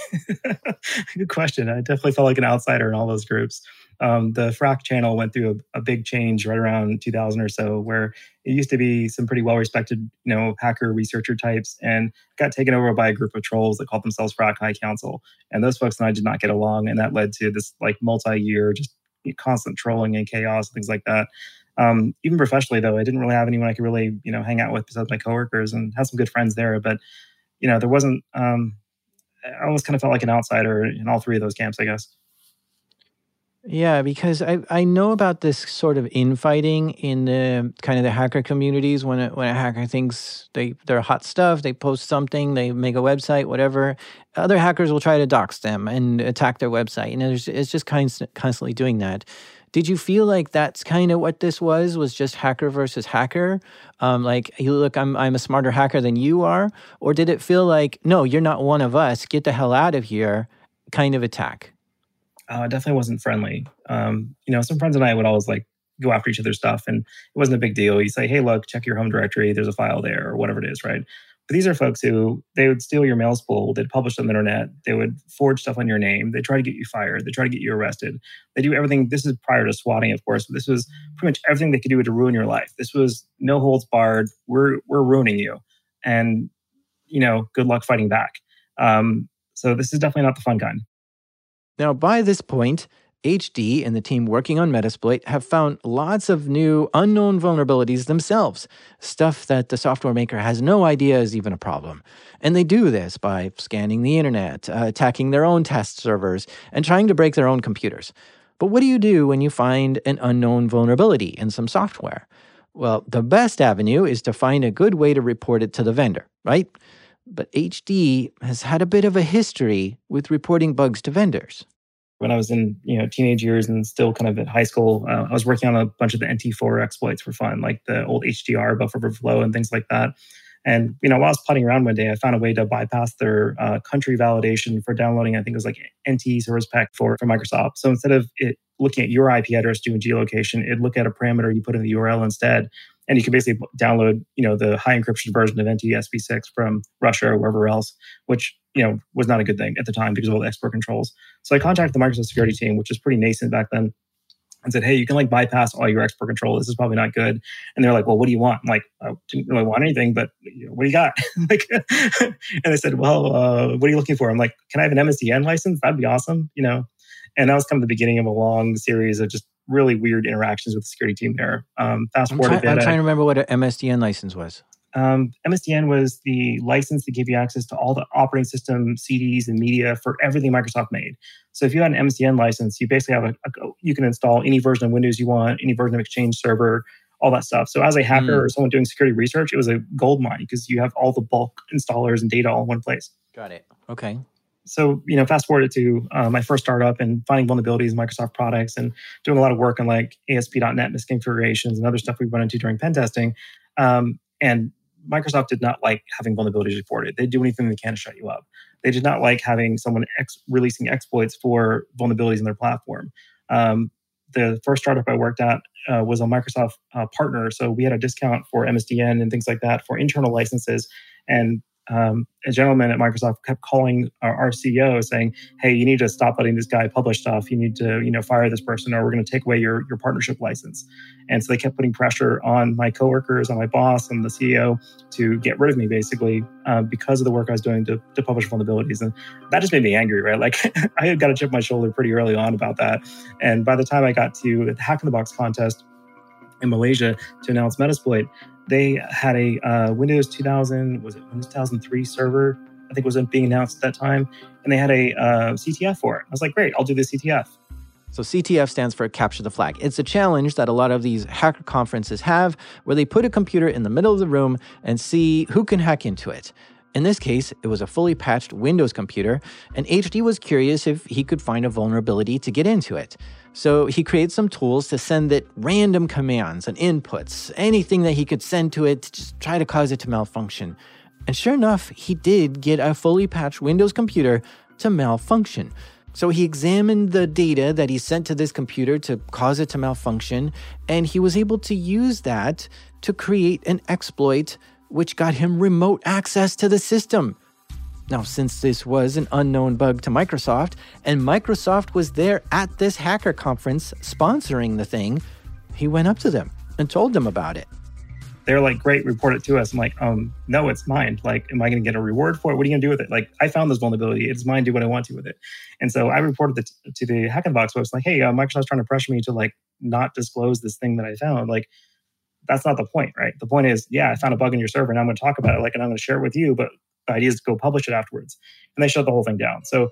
Good question. I definitely felt like an outsider in all those groups. Um, the Frack channel went through a, a big change right around two thousand or so, where it used to be some pretty well-respected, you know, hacker researcher types, and got taken over by a group of trolls that called themselves Frack High Council. And those folks and I did not get along, and that led to this like multi-year, just constant trolling and chaos and things like that. Um, even professionally, though, I didn't really have anyone I could really, you know, hang out with besides my coworkers, and had some good friends there. But you know, there wasn't. Um, I always kind of felt like an outsider in all three of those camps, I guess. Yeah, because I I know about this sort of infighting in the kind of the hacker communities. When a, when a hacker thinks they they're hot stuff, they post something, they make a website, whatever. Other hackers will try to dox them and attack their website, and it's it's just const- constantly doing that. Did you feel like that's kind of what this was? Was just hacker versus hacker? Um, like, hey, look, I'm I'm a smarter hacker than you are, or did it feel like, no, you're not one of us, get the hell out of here, kind of attack? Uh, it definitely wasn't friendly. Um, you know, some friends and I would always like go after each other's stuff, and it wasn't a big deal. You say, hey, look, check your home directory. There's a file there, or whatever it is, right? But these are folks who, they would steal your mail spool, they'd publish on the internet, they would forge stuff on your name, they try to get you fired, they try to get you arrested. They do everything. This is prior to swatting, of course, but this was pretty much everything they could do to ruin your life. This was no holds barred. We're we're ruining you, and you know, good luck fighting back. Um, so this is definitely not the fun kind. Now, by this point, H D and the team working on Metasploit have found lots of new unknown vulnerabilities themselves, stuff that the software maker has no idea is even a problem. And they do this by scanning the internet, uh, attacking their own test servers, and trying to break their own computers. But what do you do when you find an unknown vulnerability in some software? Well, the best avenue is to find a good way to report it to the vendor, right? But H D has had a bit of a history with reporting bugs to vendors. When I was in, you know, teenage years and still kind of at high school, uh, I was working on a bunch of the N T four exploits for fun, like the old H D R, buffer overflow, and things like that. And, you know, while I was putting around one day, I found a way to bypass their uh, country validation for downloading, I think it was like N T Service Pack for, for Microsoft. So instead of it looking at your I P address doing geolocation, it'd look at a parameter you put in the U R L instead. And you can basically download, you know, the high encryption version of N T S P six from Russia or wherever else, which, you know, was not a good thing at the time because of all the export controls. So I contacted the Microsoft security team, which was pretty nascent back then, and said, hey, you can like bypass all your export control. This is probably not good. And they're like, well, what do you want? I'm like, I didn't really want anything, but you know, what do you got? like, and they said, well, uh, what are you looking for? I'm like, can I have an M S D N license? That'd be awesome, you know? And that was kind of the beginning of a long series of just really weird interactions with the security team there. Um, fast I'm, forward try- a bit. I'm trying to remember what an M S D N license was. Um, M S D N was the license that gave you access to all the operating system, C Ds, and media for everything Microsoft made. So if you had an M S D N license, you basically have a, a you can install any version of Windows you want, any version of Exchange Server, all that stuff. So as a hacker Mm. or someone doing security research, it was a gold mine because you have all the bulk installers and data all in one place. Got it. Okay. So, you know, fast forward to uh, my first startup and finding vulnerabilities in Microsoft products and doing a lot of work on like A S P dot net misconfigurations and other stuff we run into during pen testing. Um, and Microsoft did not like having vulnerabilities reported. They do anything they can to shut you up. They did not like having someone ex- releasing exploits for vulnerabilities in their platform. Um, the first startup I worked at uh, was a Microsoft uh, partner. So we had a discount for M S D N and things like that for internal licenses. And um, a gentleman at Microsoft kept calling our, our C E O saying, hey, you need to stop letting this guy publish stuff. You need to, you know, fire this person or we're going to take away your, your partnership license. And so they kept putting pressure on my coworkers, on my boss, and the C E O to get rid of me, basically, uh, because of the work I was doing to, to publish vulnerabilities. And that just made me angry, right? Like I had got a chip on my shoulder pretty early on about that. And by the time I got to the Hack in the Box contest in Malaysia to announce Metasploit, they had a uh, Windows two thousand, was it Windows two thousand three server, I think was being announced at that time. And they had a uh, C T F for it. I was like, great, I'll do the C T F. So C T F stands for Capture the Flag. It's a challenge that a lot of these hacker conferences have where they put a computer in the middle of the room and see who can hack into it. In this case, it was a fully patched Windows computer, and H D was curious if he could find a vulnerability to get into it. So he created some tools to send it random commands and inputs, anything that he could send to it to just try to cause it to malfunction. And sure enough, he did get a fully patched Windows computer to malfunction. So he examined the data that he sent to this computer to cause it to malfunction, and he was able to use that to create an exploit which got him remote access to the system. Now, since this was an unknown bug to Microsoft, and Microsoft was there at this hacker conference sponsoring the thing, he went up to them and told them about it. They're like, great, report it to us. I'm like, um, no, it's mine. Like, am I going to get a reward for it? What are you going to do with it? Like, I found this vulnerability. It's mine. Do what I want to with it. And so I reported it to the Hack in the Box folks, like, hey, uh, Microsoft's trying to pressure me to like not disclose this thing that I found. Like, that's not the point, right? The point is, yeah, I found a bug in your server and I'm going to talk about it, like, and I'm going to share it with you, but the idea is to go publish it afterwards. And they shut the whole thing down. So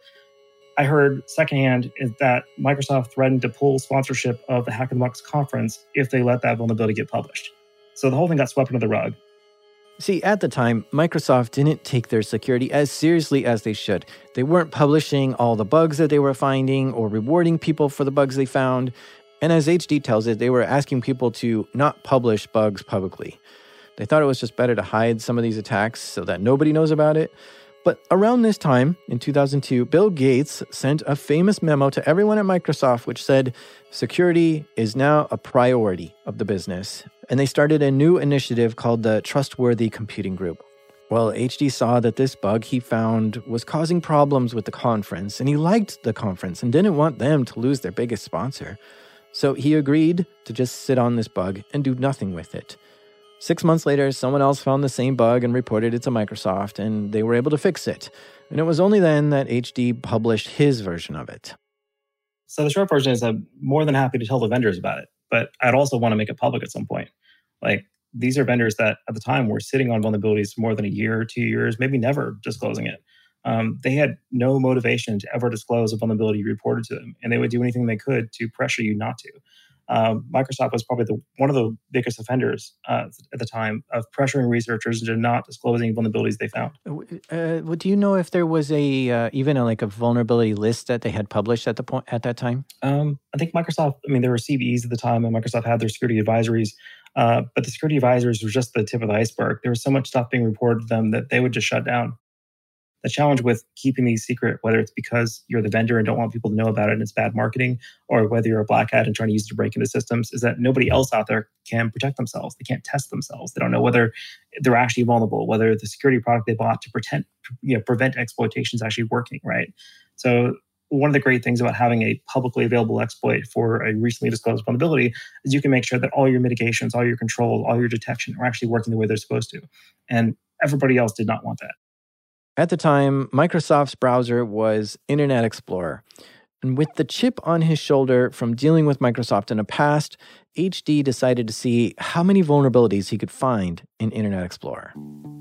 I heard secondhand is that Microsoft threatened to pull sponsorship of the Hack in the Box conference if they let that vulnerability get published. So the whole thing got swept under the rug. See, at the time, Microsoft didn't take their security as seriously as they should. They weren't publishing all the bugs that they were finding or rewarding people for the bugs they found. And as H D tells it, they were asking people to not publish bugs publicly. They thought it was just better to hide some of these attacks so that nobody knows about it. But around this time, in two thousand two, Bill Gates sent a famous memo to everyone at Microsoft which said, security is now a priority of the business. And they started a new initiative called the Trustworthy Computing Group. Well, H D saw that this bug he found was causing problems with the conference, and he liked the conference and didn't want them to lose their biggest sponsor. So he agreed to just sit on this bug and do nothing with it. Six months later, someone else found the same bug and reported it to Microsoft, and they were able to fix it. And it was only then that H D published his version of it. So the short version is I'm more than happy to tell the vendors about it, but I'd also want to make it public at some point. Like, these are vendors that at the time were sitting on vulnerabilities for more than a year, two years, maybe never disclosing it. Um, they had no motivation to ever disclose a vulnerability reported to them, and they would do anything they could to pressure you not to. Um, Microsoft was probably the, one of the biggest offenders uh, at the time of pressuring researchers into not disclosing vulnerabilities they found. Uh, well, do you know if there was a uh, even a, like a vulnerability list that they had published at the point at that time? Um, I think Microsoft. I mean, there were C V Es at the time, and Microsoft had their security advisories. Uh, but the security advisors were just the tip of the iceberg. There was so much stuff being reported to them that they would just shut down. The challenge with keeping these secret, whether it's because you're the vendor and don't want people to know about it and it's bad marketing, or whether you're a black hat and trying to use it to break into systems, is that nobody else out there can protect themselves. They can't test themselves. They don't know whether they're actually vulnerable, whether the security product they bought to pretend, you know, prevent exploitation is actually working, right? So one of the great things about having a publicly available exploit for a recently disclosed vulnerability is you can make sure that all your mitigations, all your controls, all your detection are actually working the way they're supposed to. And everybody else did not want that. At the time, Microsoft's browser was Internet Explorer. And with the chip on his shoulder from dealing with Microsoft in the past, H D decided to see how many vulnerabilities he could find in Internet Explorer.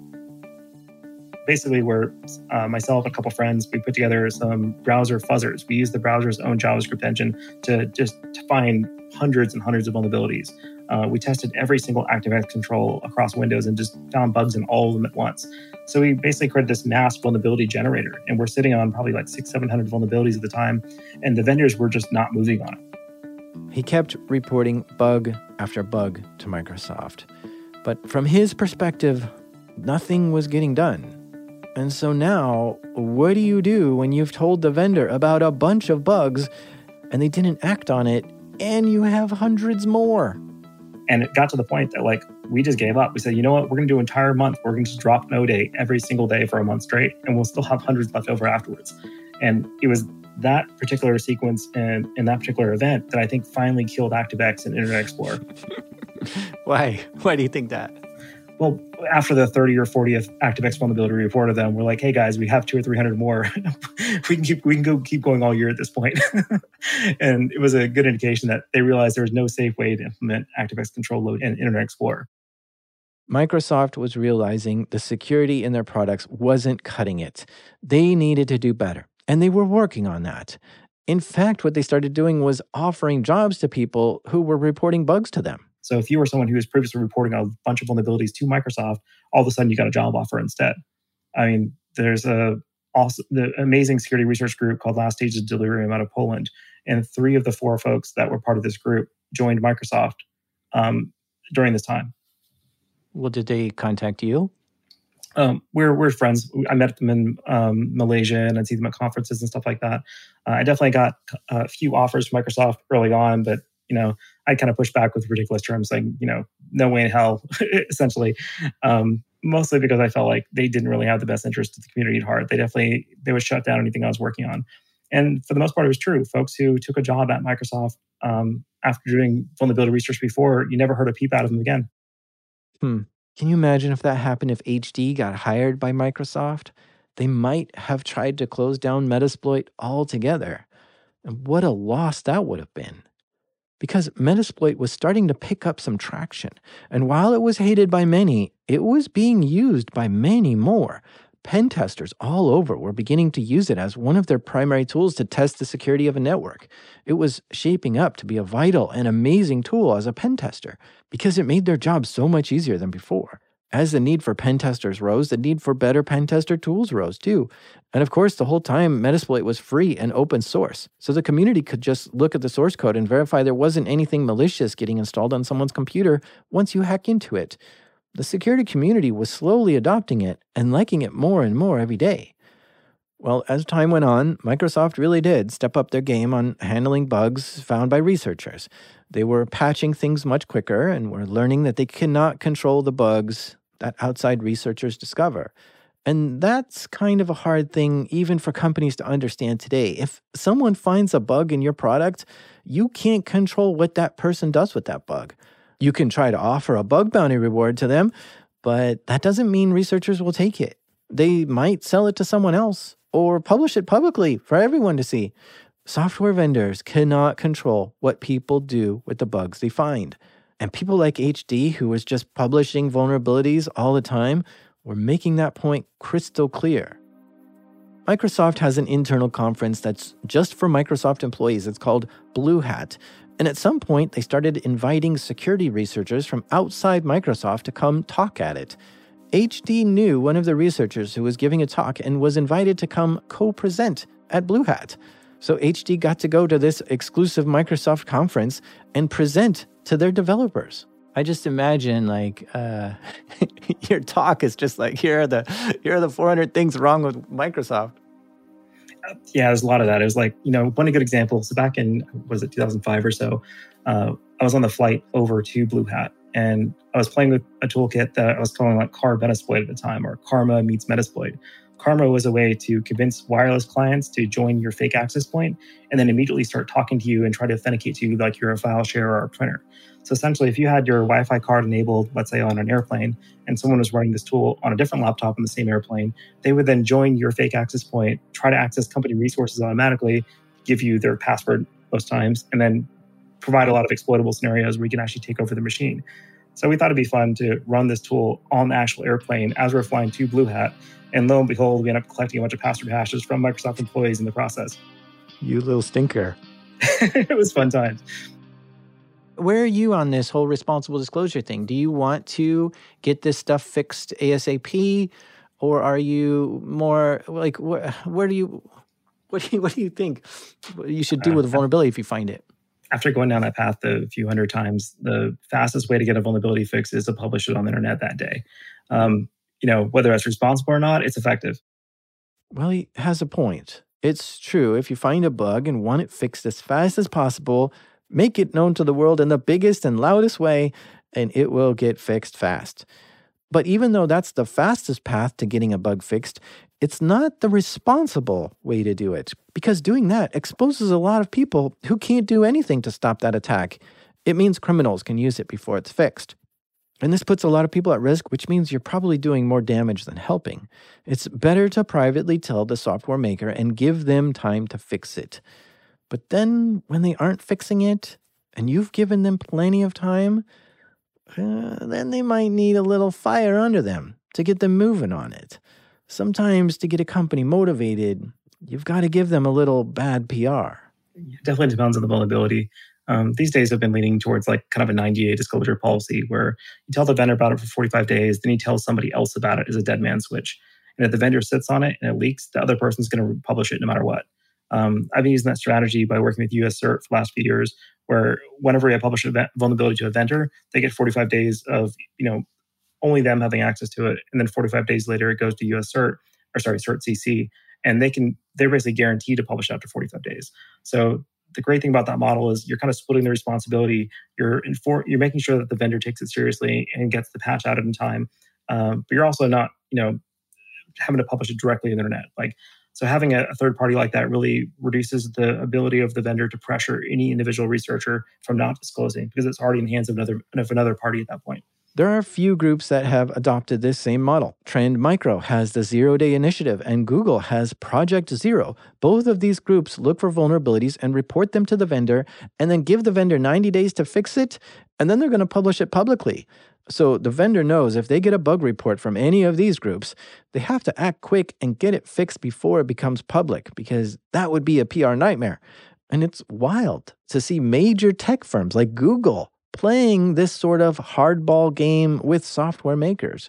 Basically, where uh, myself and a couple friends, we put together some browser fuzzers. We used the browser's own JavaScript engine to just to find hundreds and hundreds of vulnerabilities. Uh, we tested every single ActiveX control across Windows and just found bugs in all of them at once. So we basically created this mass vulnerability generator, and we're sitting on probably like six, seven hundred vulnerabilities at the time, and the vendors were just not moving on it. He kept reporting bug after bug to Microsoft. But from his perspective, nothing was getting done. And so now, what do you do when you've told the vendor about a bunch of bugs and they didn't act on it, and you have hundreds more? And it got to the point that like we just gave up. We said, you know what, we're going to do an entire month. We're going to just drop no day every single day for a month straight, and we'll still have hundreds left over afterwards. And it was that particular sequence and, and that particular event that I think finally killed ActiveX and Internet Explorer. Why? Why do you think that? Well, after the thirtieth or fortieth ActiveX vulnerability report of them, we're like, hey guys, we have two or three hundred more. we can keep we can go keep going all year at this point. And it was a good indication that they realized there was no safe way to implement ActiveX control load in Internet Explorer. Microsoft was realizing the security in their products wasn't cutting it. They needed to do better, and they were working on that. In fact, what they started doing was offering jobs to people who were reporting bugs to them. So if you were someone who was previously reporting a bunch of vulnerabilities to Microsoft, all of a sudden you got a job offer instead. I mean, there's a also the amazing security research group called Last Stages of Delirium out of Poland, and three of the four folks that were part of this group joined Microsoft um, during this time. Well, did they contact you? Um, we're we're friends. I met them in um, Malaysia, and I'd see them at conferences and stuff like that. Uh, I definitely got a few offers from Microsoft early on, but you know, I kind of pushed back with ridiculous terms, like, you know, no way in hell, essentially. Um, mostly because I felt like they didn't really have the best interest of the community at heart. They definitely, they would shut down anything I was working on. And for the most part, it was true. Folks who took a job at Microsoft um, after doing vulnerability research before, you never heard a peep out of them again. Hmm. Can you imagine if that happened if H D got hired by Microsoft? They might have tried to close down Metasploit altogether. And what a loss that would have been. Because Metasploit was starting to pick up some traction. And while it was hated by many, it was being used by many more. Pen testers all over were beginning to use it as one of their primary tools to test the security of a network. It was shaping up to be a vital and amazing tool as a pen tester because it made their job so much easier than before. As the need for pen testers rose, the need for better pen tester tools rose too. And of course, the whole time, Metasploit was free and open source. So the community could just look at the source code and verify there wasn't anything malicious getting installed on someone's computer once you hack into it. The security community was slowly adopting it and liking it more and more every day. Well, as time went on, Microsoft really did step up their game on handling bugs found by researchers. They were patching things much quicker and were learning that they cannot control the bugs that outside researchers discover. And that's kind of a hard thing even for companies to understand today. If someone finds a bug in your product, you can't control what that person does with that bug. You can try to offer a bug bounty reward to them, but that doesn't mean researchers will take it. They might sell it to someone else or publish it publicly for everyone to see. Software vendors cannot control what people do with the bugs they find. And people like H D, who was just publishing vulnerabilities all the time, were making that point crystal clear. Microsoft has an internal conference that's just for Microsoft employees. It's called Blue Hat. And at some point, they started inviting security researchers from outside Microsoft to come talk at it. H D knew one of the researchers who was giving a talk and was invited to come co-present at Blue Hat. So H D got to go to this exclusive Microsoft conference and present to their developers. I just imagine like uh, your talk is just like, here are the here are the four hundred things wrong with Microsoft. Yeah, there's a lot of that. It was like, you know, one good example. So back in, was it two thousand five or so, uh, I was on the flight over to Blue Hat, and I was playing with a toolkit that I was calling like Car Metasploit at the time, or Karma meets Metasploit. Karma was a way to convince wireless clients to join your fake access point and then immediately start talking to you and try to authenticate to you like you're a file share or a printer. So essentially, if you had your Wi-Fi card enabled, let's say on an airplane, and someone was running this tool on a different laptop on the same airplane, they would then join your fake access point, try to access company resources automatically, give you their password most times, and then provide a lot of exploitable scenarios where you can actually take over the machine. So we thought it'd be fun to run this tool on the actual airplane as we're flying to Blue Hat. And lo and behold, we end up collecting a bunch of password hashes from Microsoft employees in the process. You little stinker. It was fun times. where are you on this whole responsible disclosure thing? Do you want to get this stuff fixed ASAP, or are you more like where, where do you what do you what do you think you should do with a vulnerability if you find it? After going down that path a few hundred times, the fastest way to get a vulnerability fix is to publish it on the internet that day. Um, you know, whether that's responsible or not, it's effective. Well, he has a point. It's true. If you find a bug and want it fixed as fast as possible, make it known to the world in the biggest and loudest way, and it will get fixed fast. But even though that's the fastest path to getting a bug fixed, it's not the responsible way to do it, because doing that exposes a lot of people who can't do anything to stop that attack. It means criminals can use it before it's fixed. And this puts a lot of people at risk, which means you're probably doing more damage than helping. It's better to privately tell the software maker and give them time to fix it. But then when they aren't fixing it, and you've given them plenty of time, uh, then they might need a little fire under them to get them moving on it. Sometimes to get a company motivated, you've got to give them a little bad P R. It definitely depends on the vulnerability. Um, these days, I've been leaning towards like kind of a ninety-day disclosure policy where you tell the vendor about it for forty-five days, then you tell somebody else about it as a dead man switch. And if the vendor sits on it and it leaks, the other person's going to publish it no matter what. Um, I've been using that strategy by working with U S CERT for the last few years, where whenever I publish a vulnerability to a vendor, they get forty-five days of, you know, only them having access to it. And then forty-five days later, it goes to U S CERT, or sorry, CERT C C. And they can, they're basically guaranteed to publish after forty-five days. So the great thing about that model is you're kind of splitting the responsibility. You're infor- you're making sure that the vendor takes it seriously and gets the patch out in time. Um, but you're also not, you know, having to publish it directly on the internet. Like, so having a, a third party like that really reduces the ability of the vendor to pressure any individual researcher from not disclosing, because it's already in the hands of another of another party at that point. There are a few groups that have adopted this same model. Trend Micro has the Zero Day Initiative, and Google has Project Zero. Both of these groups look for vulnerabilities and report them to the vendor, and then give the vendor ninety days to fix it, and then they're going to publish it publicly. So the vendor knows if they get a bug report from any of these groups, they have to act quick and get it fixed before it becomes public, because that would be a P R nightmare. And it's wild to see major tech firms like Google playing this sort of hardball game with software makers.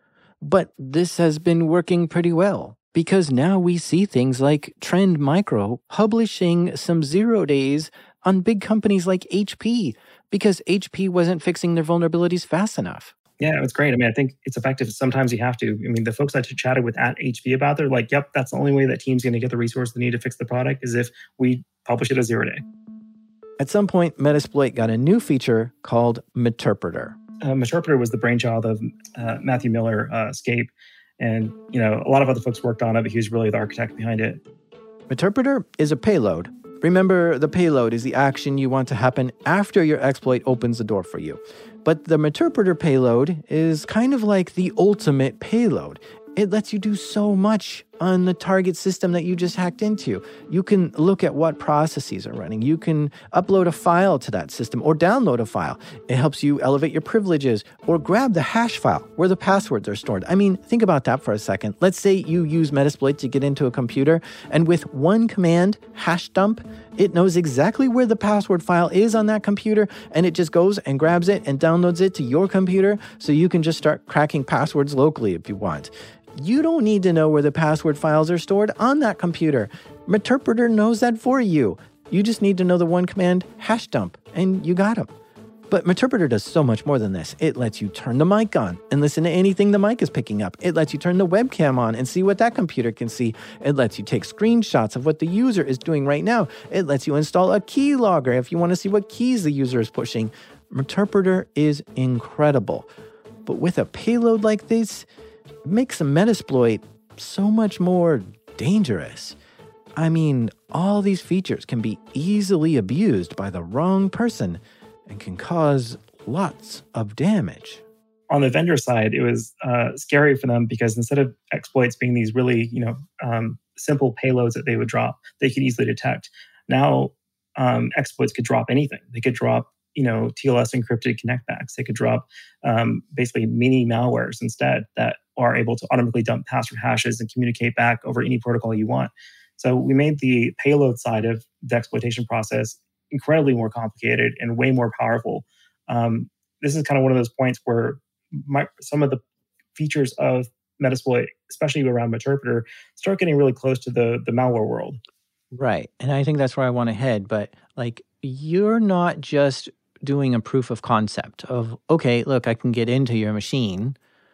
But this has been working pretty well, because now we see things like Trend Micro publishing some zero days on big companies like H P, because H P wasn't fixing their vulnerabilities fast enough. Yeah, it's great. I mean, I think it's effective. Sometimes you have to. I mean, the folks I chatted with at H P about, they're like, yep, that's the only way that team's going to get the resource they need to fix the product is if we publish it as zero day. At some point, Metasploit got a new feature called Meterpreter. Uh, Meterpreter was the brainchild of uh, Matthew Miller, uh, Escape. And, you know, a lot of other folks worked on it, but he was really the architect behind it. Meterpreter is a payload. Remember, the payload is the action you want to happen after your exploit opens the door for you. But the Meterpreter payload is kind of like the ultimate payload. It lets you do so much on the target system that you just hacked into. You can look at what processes are running. You can upload a file to that system or download a file. It helps you elevate your privileges or grab the hash file where the passwords are stored. I mean, think about that for a second. Let's say you use Metasploit to get into a computer, and with one command, hash dump, it knows exactly where the password file is on that computer, and it just goes and grabs it and downloads it to your computer so you can just start cracking passwords locally if you want. You don't need to know where the password files are stored on that computer. Meterpreter knows that for you. You just need to know the one command, hash dump, and you got them. But Meterpreter does so much more than this. It lets you turn the mic on and listen to anything the mic is picking up. It lets you turn the webcam on and see what that computer can see. It lets you take screenshots of what the user is doing right now. It lets you install a keylogger if you want to see what keys the user is pushing. Meterpreter is incredible. But with a payload like this, it makes a Metasploit so much more dangerous. I mean, all these features can be easily abused by the wrong person and can cause lots of damage. On the vendor side, it was uh, scary for them because instead of exploits being these really, you know, um, simple payloads that they would drop, they could easily detect. Now, um, exploits could drop anything. They could drop, you know, T L S encrypted connectbacks. They could drop um, basically mini malwares instead that are able to automatically dump password hashes and communicate back over any protocol you want. So we made the payload side of the exploitation process incredibly more complicated and way more powerful. Um, this is kind of one of those points where my, some of the features of Metasploit, especially around Meterpreter, start getting really close to the the malware world. Right. And I think that's where I want to head. But like, you're not just doing a proof of concept of, okay, look, I can get into your machine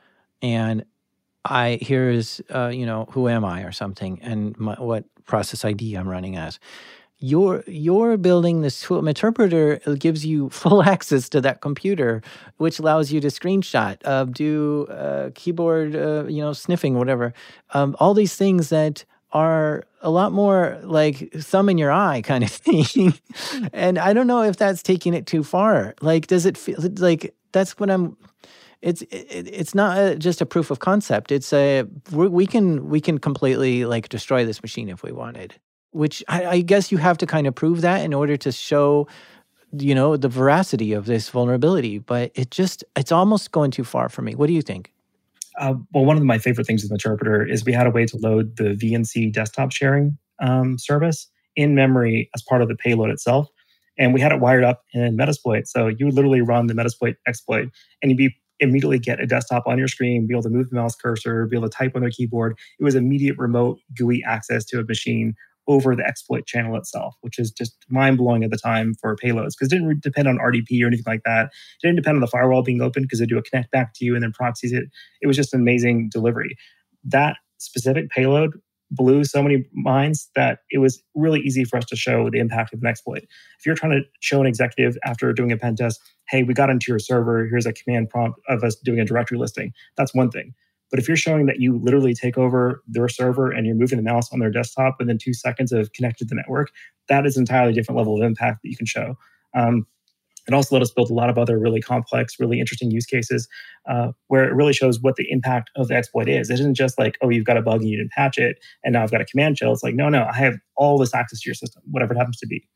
and I, here's, uh, you know, who am I or something and my, what process I D I'm running as. You're, you're building this tool. Meterpreter gives you full access to that computer, which allows you to screenshot, uh, do uh, keyboard, uh, you know, sniffing, whatever. Um, all these things that are a lot more like thumb in your eye kind of thing. And I don't know if that's taking it too far. Like, does it feel like that's what I'm, it's, it, it's not a, just a proof of concept. It's a, we we can, we can completely like destroy this machine if we wanted, which I, I guess you have to kind of prove that in order to show, you know, the veracity of this vulnerability. But it just, it's almost going too far for me. What do you think? Uh, well, one of my favorite things with Meterpreter is we had a way to load the V N C desktop sharing um, service in memory as part of the payload itself. And we had it wired up in Metasploit. So you would literally run the Metasploit exploit and you'd be immediately get a desktop on your screen, be able to move the mouse cursor, be able to type on their keyboard. It was immediate remote G U I access to a machine over the exploit channel itself, which is just mind-blowing at the time for payloads because it didn't depend on R D P or anything like that. It didn't depend on the firewall being open because they do a connect back to you and then proxies it. It was just an amazing delivery. That specific payload blew so many minds that it was really easy for us to show the impact of an exploit. If you're trying to show an executive after doing a pen test, hey, we got into your server, here's a command prompt of us doing a directory listing, that's one thing. But if you're showing that you literally take over their server and you're moving the mouse on their desktop within two seconds of connected to the network, that is an entirely different level of impact that you can show. Um, it also let us build a lot of other really complex, really interesting use cases uh, where it really shows what the impact of the exploit is. It isn't just like, oh, you've got a bug and you didn't patch it, and now I've got a command shell. It's like, no, no, I have all this access to your system, whatever it happens to be.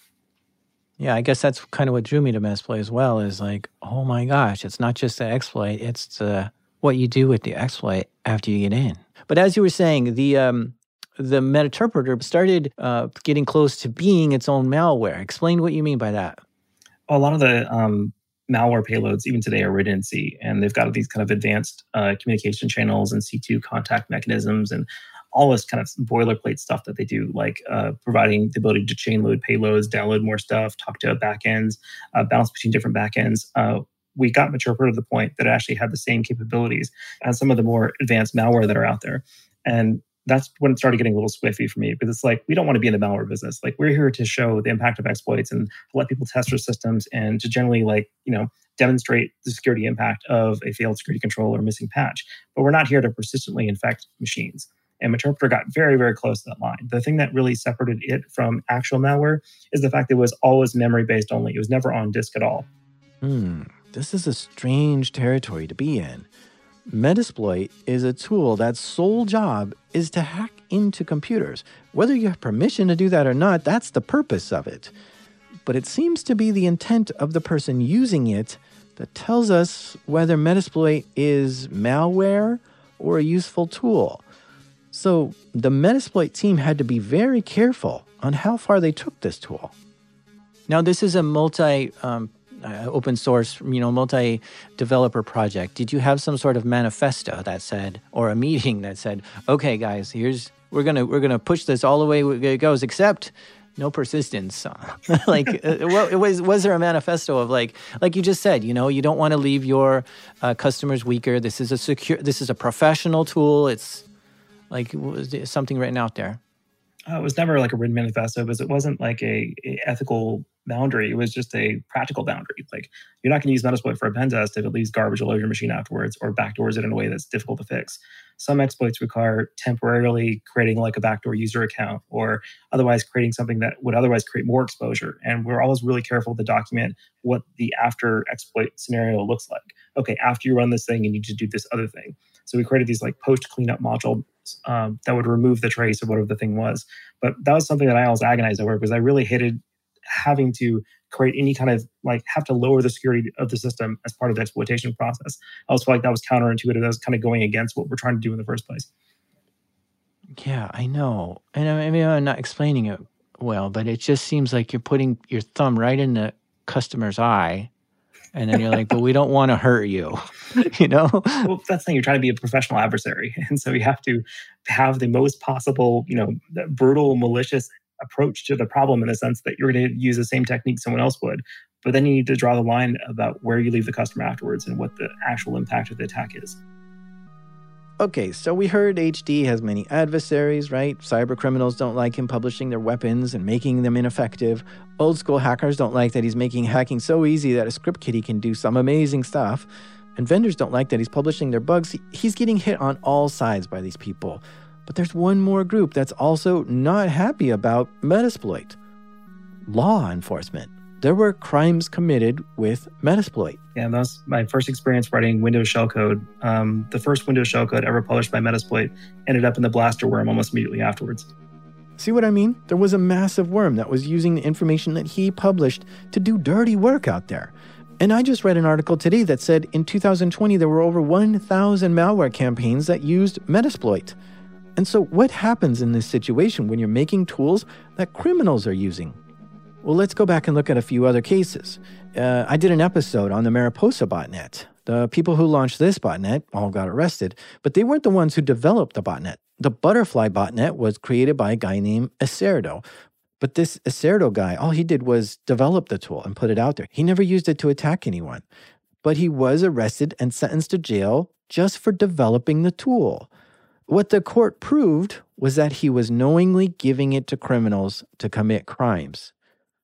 Yeah, I guess that's kind of what drew me to Metasploit as well, is like, oh my gosh, it's not just the exploit, it's the, what you do with the exploit after you get in. But as you were saying, the um, the Meterpreter started uh, getting close to being its own malware. Explain what you mean by that. A lot of the um, malware payloads, even today, are written in C, and they've got these kind of advanced uh, communication channels and C two contact mechanisms and all this kind of boilerplate stuff that they do, like uh, providing the ability to chain load payloads, download more stuff, talk to backends, uh, bounce between different backends. Uh, we got Meterpreter to the point that it actually had the same capabilities as some of the more advanced malware that are out there. And that's when it started getting a little squiffy for me, because it's like, we don't want to be in the malware business. Like, we're here to show the impact of exploits and to let people test their systems and to generally, like, you know, demonstrate the security impact of a failed security control or missing patch. But we're not here to persistently infect machines. And Meterpreter got very, very close to that line. The thing that really separated it from actual malware is the fact that it was always memory-based only. It was never on disk at all. Hmm, this is a strange territory to be in. Metasploit is a tool that's sole job is to hack into computers. Whether you have permission to do that or not, that's the purpose of it. But it seems to be the intent of the person using it that tells us whether Metasploit is malware or a useful tool. So the Metasploit team had to be very careful on how far they took this tool. Now, this is a multi um, uh, open source, you know, multi-developer project. Did you have some sort of manifesto that said, or a meeting that said, okay, guys, here's we're gonna we're gonna push this all the way it goes, except no persistence. Like, uh, what, was was there a manifesto of like, like you just said, you know, you don't want to leave your uh, customers weaker. This is a secure, this is a professional tool. It's like, was there something written out there? Uh, it was never like a written manifesto, because it wasn't like a, a ethical boundary. It was just a practical boundary. Like, you're not going to use Metasploit for a pen test if it leaves garbage all over your machine afterwards or backdoors it in a way that's difficult to fix. Some exploits require temporarily creating like a backdoor user account or otherwise creating something that would otherwise create more exposure. And we're always really careful to document what the after exploit scenario looks like. Okay, after you run this thing, you need to do this other thing. So we created these like post cleanup modules um, that would remove the trace of whatever the thing was. But that was something that I always agonized over, because I really hated having to create any kind of like have to lower the security of the system as part of the exploitation process. I always felt like that was counterintuitive. That was kind of going against what we're trying to do in the first place. Yeah, I know. And I mean, I'm not explaining it Well, but it just seems like you're putting your thumb right in the customer's eye, and then you're like, but we don't want to hurt you, you know? Well, that's the thing. You're trying to be a professional adversary. And so you have to have the most possible, you know, brutal, malicious approach to the problem in the sense that you're going to use the same technique someone else would. But then you need to draw the line about where you leave the customer afterwards and what the actual impact of the attack is. Okay, so we heard H D has many adversaries, right? Cyber criminals don't like him publishing their weapons and making them ineffective. Old school hackers don't like that he's making hacking so easy that a script kiddie can do some amazing stuff. And vendors don't like that he's publishing their bugs. He's getting hit on all sides by these people. But there's one more group that's also not happy about Metasploit. Law enforcement. There were crimes committed with Metasploit. Yeah, that was my first experience writing Windows shellcode. Um, the first Windows shellcode ever published by Metasploit ended up in the blaster worm almost immediately afterwards. See what I mean? There was a massive worm that was using the information that he published to do dirty work out there. And I just read an article today that said in two thousand twenty, there were over one thousand malware campaigns that used Metasploit. And so what happens in this situation when you're making tools that criminals are using? Well, let's go back and look at a few other cases. Uh, I did an episode on the Mariposa botnet. The people who launched this botnet all got arrested, but they weren't the ones who developed the botnet. The Butterfly botnet was created by a guy named Acerto. But this Acerto guy, all he did was develop the tool and put it out there. He never used it to attack anyone. But he was arrested and sentenced to jail just for developing the tool. What the court proved was that he was knowingly giving it to criminals to commit crimes.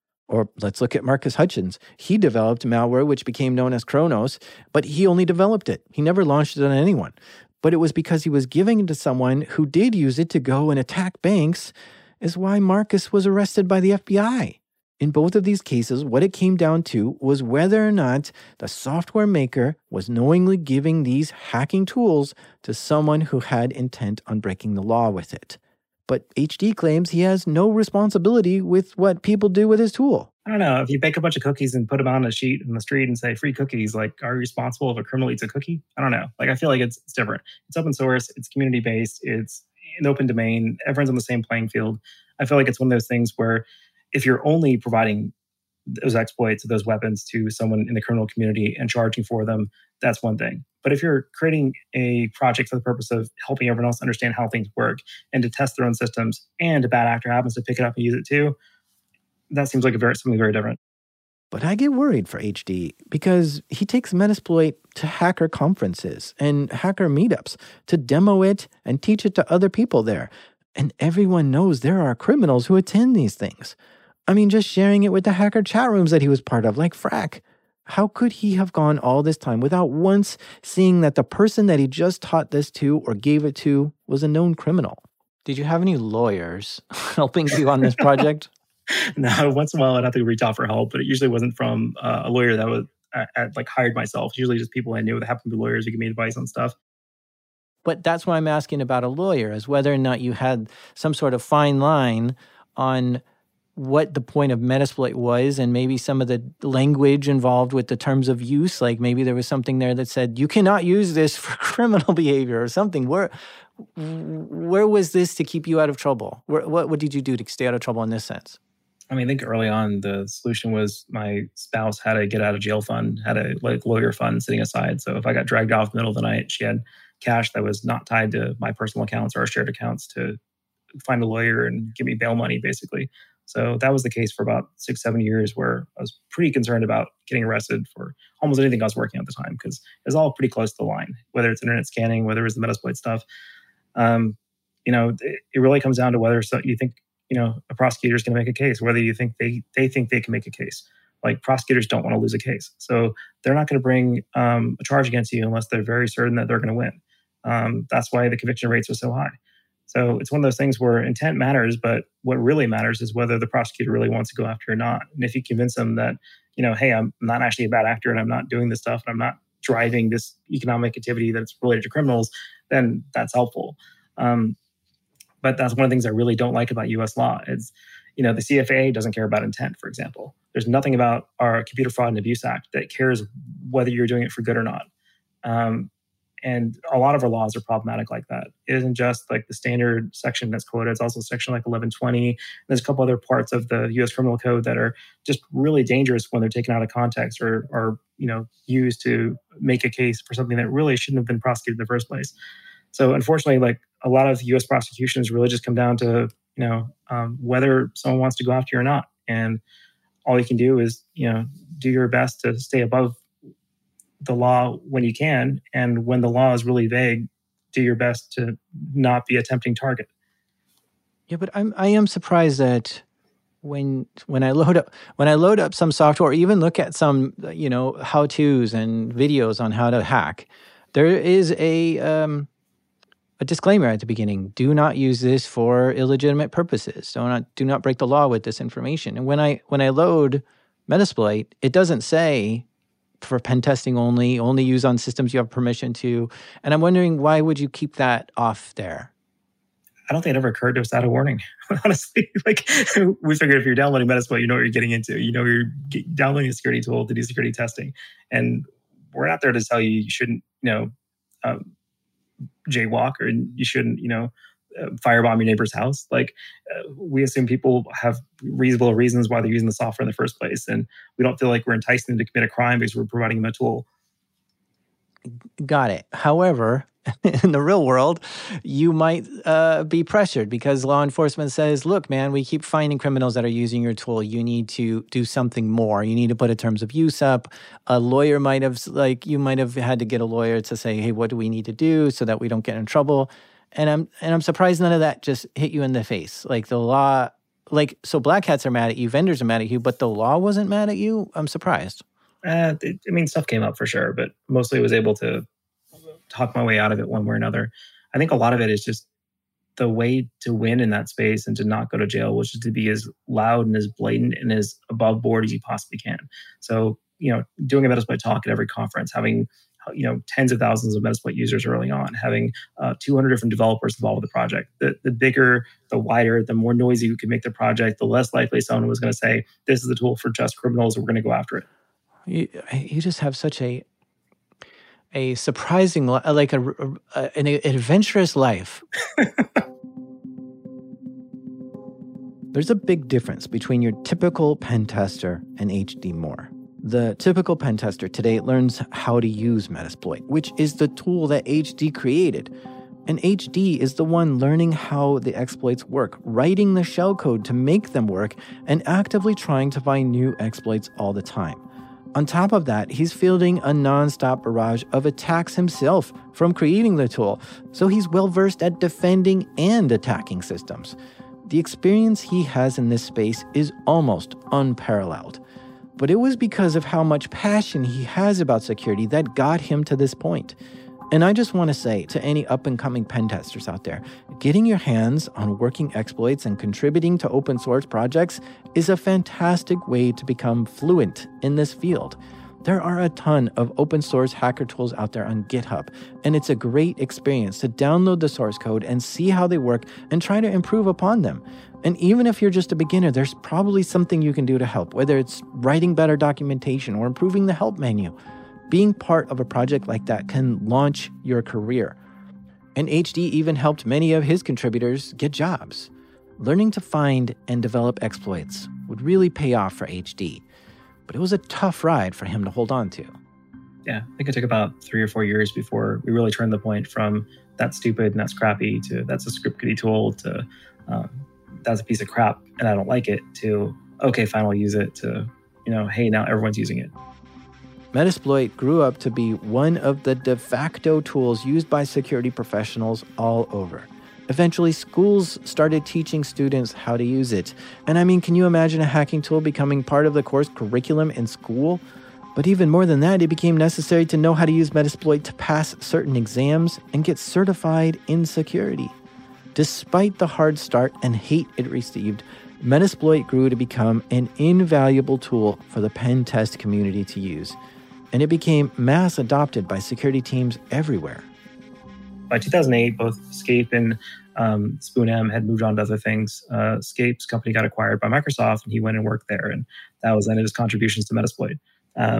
Or let's look at Marcus Hutchins. He developed malware which became known as Kronos, but he only developed it. He never launched it on anyone. But it was because he was giving it to someone who did use it to go and attack banks is why Marcus was arrested by the F B I. In both of these cases, what it came down to was whether or not the software maker was knowingly giving these hacking tools to someone who had intent on breaking the law with it. But H D claims he has no responsibility with what people do with his tool. I don't know. If you bake a bunch of cookies and put them on a sheet in the street and say free cookies, like, are you responsible if a criminal eats a cookie? I don't know. Like, I feel like it's, it's different. It's open source. It's community based. It's an open domain. Everyone's on the same playing field. I feel like it's one of those things where if you're only providing those exploits, those weapons to someone in the criminal community and charging for them, that's one thing. But if you're creating a project for the purpose of helping everyone else understand how things work and to test their own systems, and a bad actor happens to pick it up and use it too, that seems like a very something very different. But I get worried for H D because he takes Metasploit to hacker conferences and hacker meetups to demo it and teach it to other people there. And everyone knows there are criminals who attend these things. I mean, just sharing it with the hacker chat rooms that he was part of, like Frack. How could he have gone all this time without once seeing that the person that he just taught this to or gave it to was a known criminal? Did you have any lawyers helping you on this project? No, once in a while I'd have to reach out for help, but it usually wasn't from uh, a lawyer that was uh, I'd, like hired myself. Usually just people I knew that happened to be lawyers who gave me advice on stuff. But that's why I'm asking about a lawyer, is whether or not you had some sort of fine line on what the point of Metasploit was and maybe some of the language involved with the terms of use. Like maybe there was something there that said, you cannot use this for criminal behavior or something. Where where was this to keep you out of trouble? Where, what, what did you do to stay out of trouble in this sense? I mean, I think early on the solution was my spouse had a get out of jail fund, had a like lawyer fund sitting aside. So if I got dragged off in the middle of the night, she had cash that was not tied to my personal accounts or our shared accounts to find a lawyer and give me bail money, basically. So that was the case for about six, seven years where I was pretty concerned about getting arrested for almost anything I was working at the time because it was all pretty close to the line, whether it's internet scanning, whether it's the Metasploit stuff. Um, you know, it, it really comes down to whether so you think, you know, a prosecutor is going to make a case, whether you think they they think they can make a case. Like prosecutors don't want to lose a case. So they're not going to bring um, a charge against you unless they're very certain that they're going to win. Um, that's why the conviction rates are so high. So it's one of those things where intent matters, but what really matters is whether the prosecutor really wants to go after or not. And if you convince them that, you know, hey, I'm not actually a bad actor and I'm not doing this stuff and I'm not driving this economic activity that's related to criminals, then that's helpful. Um, but that's one of the things I really don't like about U S law. It's, you know, the C F A doesn't care about intent, for example. There's nothing about our Computer Fraud and Abuse Act that cares whether you're doing it for good or not. Um, and a lot of our laws are problematic like that. It isn't just like the standard section that's quoted. It's also section like eleven twenty. There's a couple other parts of the U S Criminal Code that are just really dangerous when they're taken out of context or, or you know, used to make a case for something that really shouldn't have been prosecuted in the first place. So unfortunately, like a lot of U S prosecutions really just come down to, you know, um, whether someone wants to go after you or not. And all you can do is, you know, do your best to stay above the law when you can. And when the law is really vague, do your best to not be a tempting target. Yeah, but I'm I am surprised that when when I load up when I load up some software, or even look at some you know how-tos and videos on how to hack, there is a um, a disclaimer at the beginning: do not use this for illegitimate purposes. Do not do not break the law with this information. And when I when I load Metasploit, it doesn't say for pen testing only, only use on systems you have permission to. And I'm wondering, why would you keep that off there? I don't think it ever occurred to us without a warning. Honestly, like we figured if you're downloading Metasploit, you know what you're getting into. You know you're downloading a security tool to do security testing, and we're not there to tell you you shouldn't, you know, um, jaywalk or you shouldn't, you know, uh, firebomb your neighbor's house. Like uh, we assume people have reasonable reasons why they're using the software in the first place, and we don't feel like we're enticing them to commit a crime because we're providing them a tool. Got it. However, in the real world, you might uh, be pressured because law enforcement says, look, man, we keep finding criminals that are using your tool. You need to do something more. You need to put a terms of use up. A lawyer might have, like, you might have had to get a lawyer to say, hey, what do we need to do so that we don't get in trouble? And I'm and I'm surprised none of that just hit you in the face. Like the law, like, so black hats are mad at you, vendors are mad at you, but the law wasn't mad at you? I'm surprised. Uh, it, I mean, stuff came up for sure, but mostly was able to talk my way out of it one way or another. I think a lot of it is just the way to win in that space and to not go to jail, which is to be as loud and as blatant and as above board as you possibly can. So, you know, doing a Metasploit talk at every conference, having, you know, tens of thousands of Metasploit users early on, having uh, two hundred different developers involved with the project. The, the bigger, the wider, the more noisy you can make the project, the less likely someone was going to say, this is the tool for just criminals and we're going to go after it. You, you just have such a a surprising, like a, a an adventurous life. There's a big difference between your typical pen tester and H D Moore. The typical pen tester today learns how to use Metasploit, which is the tool that H D created. And H D is the one learning how the exploits work, writing the shellcode to make them work, and actively trying to find new exploits all the time. On top of that, he's fielding a nonstop barrage of attacks himself from creating the tool, so he's well-versed at defending and attacking systems. The experience he has in this space is almost unparalleled. But it was because of how much passion he has about security that got him to this point. And I just want to say to any up-and-coming pen testers out there, getting your hands on working exploits and contributing to open source projects is a fantastic way to become fluent in this field. There are a ton of open source hacker tools out there on GitHub, and it's a great experience to download the source code and see how they work and try to improve upon them. And even if you're just a beginner, there's probably something you can do to help, whether it's writing better documentation or improving the help menu. Being part of a project like that can launch your career. And H D even helped many of his contributors get jobs. Learning to find and develop exploits would really pay off for H D, but it was a tough ride for him to hold on to. Yeah, I think it took about three or four years before we really turned the point from that's stupid and that's crappy to that's a script kiddie tool to um, that's a piece of crap and I don't like it to, okay, fine, I'll use it to, you know, hey, now everyone's using it. Metasploit grew up to be one of the de facto tools used by security professionals all over. Eventually, schools started teaching students how to use it. And I mean, can you imagine a hacking tool becoming part of the course curriculum in school? But even more than that, it became necessary to know how to use Metasploit to pass certain exams and get certified in security. Despite the hard start and hate it received, Metasploit grew to become an invaluable tool for the pen test community to use. And it became mass adopted by security teams everywhere. By two thousand eight, both Scape and um, SpoonM had moved on to other things. Uh, Scape's company got acquired by Microsoft, and he went and worked there, and that was then his contributions to Metasploit. Um,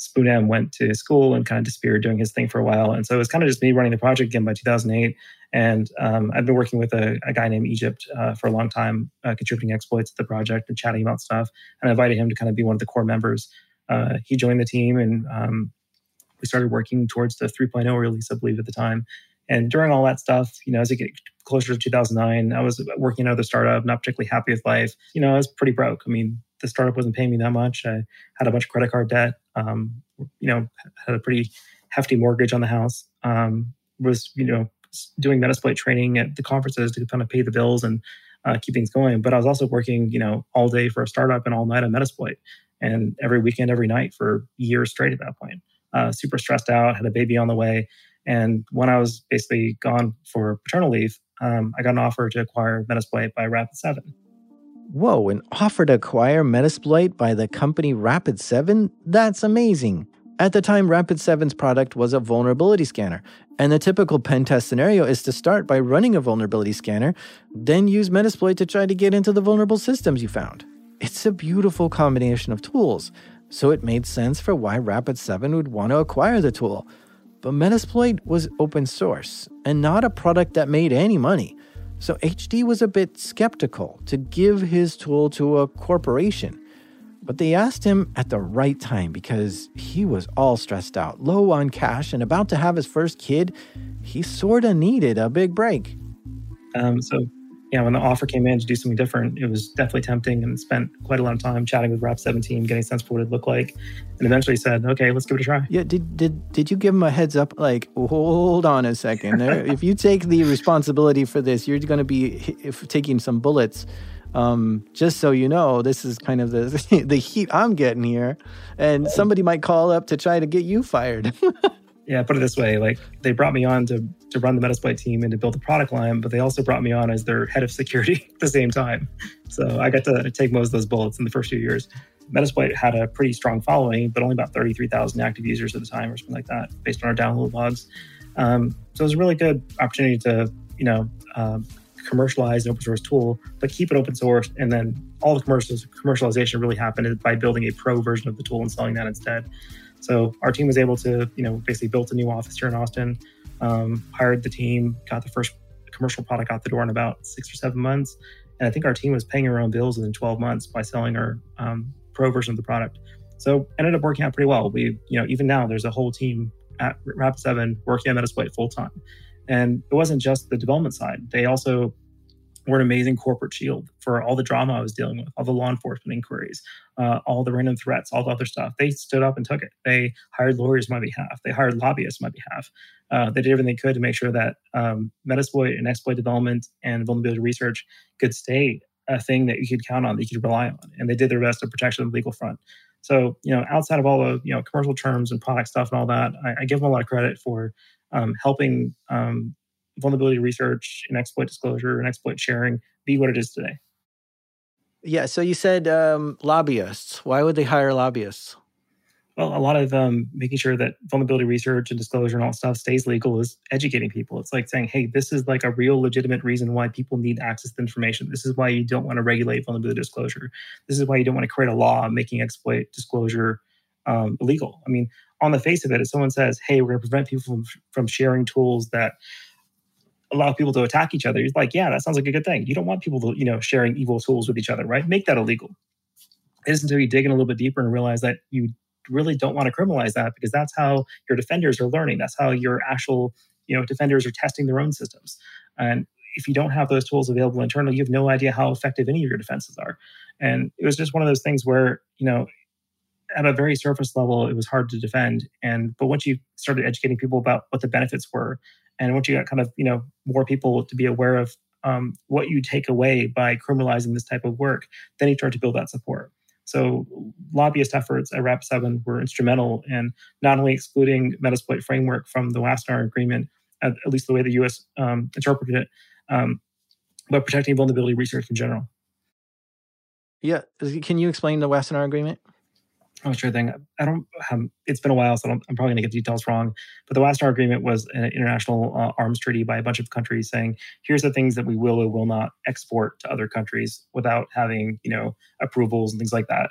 Spoon M went to school and kind of disappeared doing his thing for a while. And so it was kind of just me running the project again by two thousand eight. And um, I've been working with a, a guy named Egypt uh, for a long time, uh, contributing exploits to the project and chatting about stuff. And I invited him to kind of be one of the core members. Uh, he joined the team, and um, we started working towards the three point oh release, I believe, at the time. And during all that stuff, you know, as I get closer to two thousand nine, I was working at another startup, not particularly happy with life. You know, I was pretty broke. I mean, the startup wasn't paying me that much. I had a bunch of credit card debt. Um, you know, had a pretty hefty mortgage on the house. Um, was, you know, doing Metasploit training at the conferences to kind of pay the bills and uh, keep things going. But I was also working, you know, all day for a startup and all night on Metasploit, and every weekend, every night for years straight at that point. Uh, super stressed out, had a baby on the way. And when I was basically gone for paternal leave, um, I got an offer to acquire Metasploit by Rapid seven. Whoa, an offer to acquire Metasploit by the company Rapid seven? That's amazing. At the time, Rapid seven's product was a vulnerability scanner, and the typical pen test scenario is to start by running a vulnerability scanner, then use Metasploit to try to get into the vulnerable systems you found. It's a beautiful combination of tools, so it made sense for why Rapid seven would want to acquire the tool. But Metasploit was open source, and not a product that made any money. So H D was a bit skeptical to give his tool to a corporation. But they asked him at the right time because he was all stressed out, low on cash, and about to have his first kid. He sorta needed a big break. Um, so, yeah, when the offer came in to do something different, it was definitely tempting, and spent quite a lot of time chatting with Rapid seven team, getting a sense for what it'd look like, and eventually said, okay, let's give it a try. Yeah, did did did you give him a heads up? Like, hold on a second. If you take the responsibility for this, you're going to be if, taking some bullets. Um, just so you know, this is kind of the the heat I'm getting here, and somebody might call up to try to get you fired. Yeah, put it this way, like they brought me on to to run the Metasploit team and to build the product line, but they also brought me on as their head of security at the same time. So I got to take most of those bullets in the first few years. Metasploit had a pretty strong following, but only about thirty-three thousand active users at the time or something like that, based on our download logs. Um, so it was a really good opportunity to, you know, um, commercialize an open source tool, but keep it open source. And then all the commercial, commercialization really happened by building a pro version of the tool and selling that instead. So our team was able to, you know, basically built a new office here in Austin, um, hired the team, got the first commercial product out the door in about six or seven months. And I think our team was paying our own bills within twelve months by selling our um, pro version of the product. So ended up working out pretty well. We, you know, even now there's a whole team at Rapid seven working on Metasploit full time. And it wasn't just the development side. They also were an amazing corporate shield for all the drama I was dealing with, all the law enforcement inquiries, uh, all the random threats, all the other stuff. They stood up and took it. They hired lawyers on my behalf. They hired lobbyists on my behalf. Uh, they did everything they could to make sure that um, Metasploit and exploit development and vulnerability research could stay a thing that you could count on, that you could rely on. And they did their best to protect it on the legal front. So, you know, outside of all the, you know, commercial terms and product stuff and all that, I, I give them a lot of credit for um, helping um, vulnerability research and exploit disclosure and exploit sharing be what it is today. Yeah, so you said um, lobbyists. Why would they hire lobbyists? Well, a lot of um, making sure that vulnerability research and disclosure and all that stuff stays legal is educating people. It's like saying, hey, this is like a real legitimate reason why people need access to information. This is why you don't want to regulate vulnerability disclosure. This is why you don't want to create a law making exploit disclosure um, illegal. I mean, on the face of it, if someone says, hey, we're going to prevent people from, from sharing tools that allow people to attack each other, you're like, yeah, that sounds like a good thing. You don't want people to, you know, sharing evil tools with each other, right? Make that illegal. It isn't until you dig in a little bit deeper and realize that you really don't want to criminalize that, because that's how your defenders are learning. That's how your actual, you know, defenders are testing their own systems. And if you don't have those tools available internally, you have no idea how effective any of your defenses are. And it was just one of those things where, you know, at a very surface level, it was hard to defend. And but once you started educating people about what the benefits were, and once you got kind of, you know, more people to be aware of um, what you take away by criminalizing this type of work, then you start to build that support. So lobbyist efforts at Rapid seven were instrumental in not only excluding Metasploit framework from the Wassenaar Agreement, at, at least the way the U S um, interpreted it, um, but protecting vulnerability research in general. Yeah, can you explain the Wassenaar Agreement? Oh, sure thing. I don't. Um, it's been a while, so I don't, I'm probably going to get the details wrong. But the Wassenaar Agreement was an international uh, arms treaty by a bunch of countries saying, "Here's the things that we will or will not export to other countries without having, you know, approvals and things like that."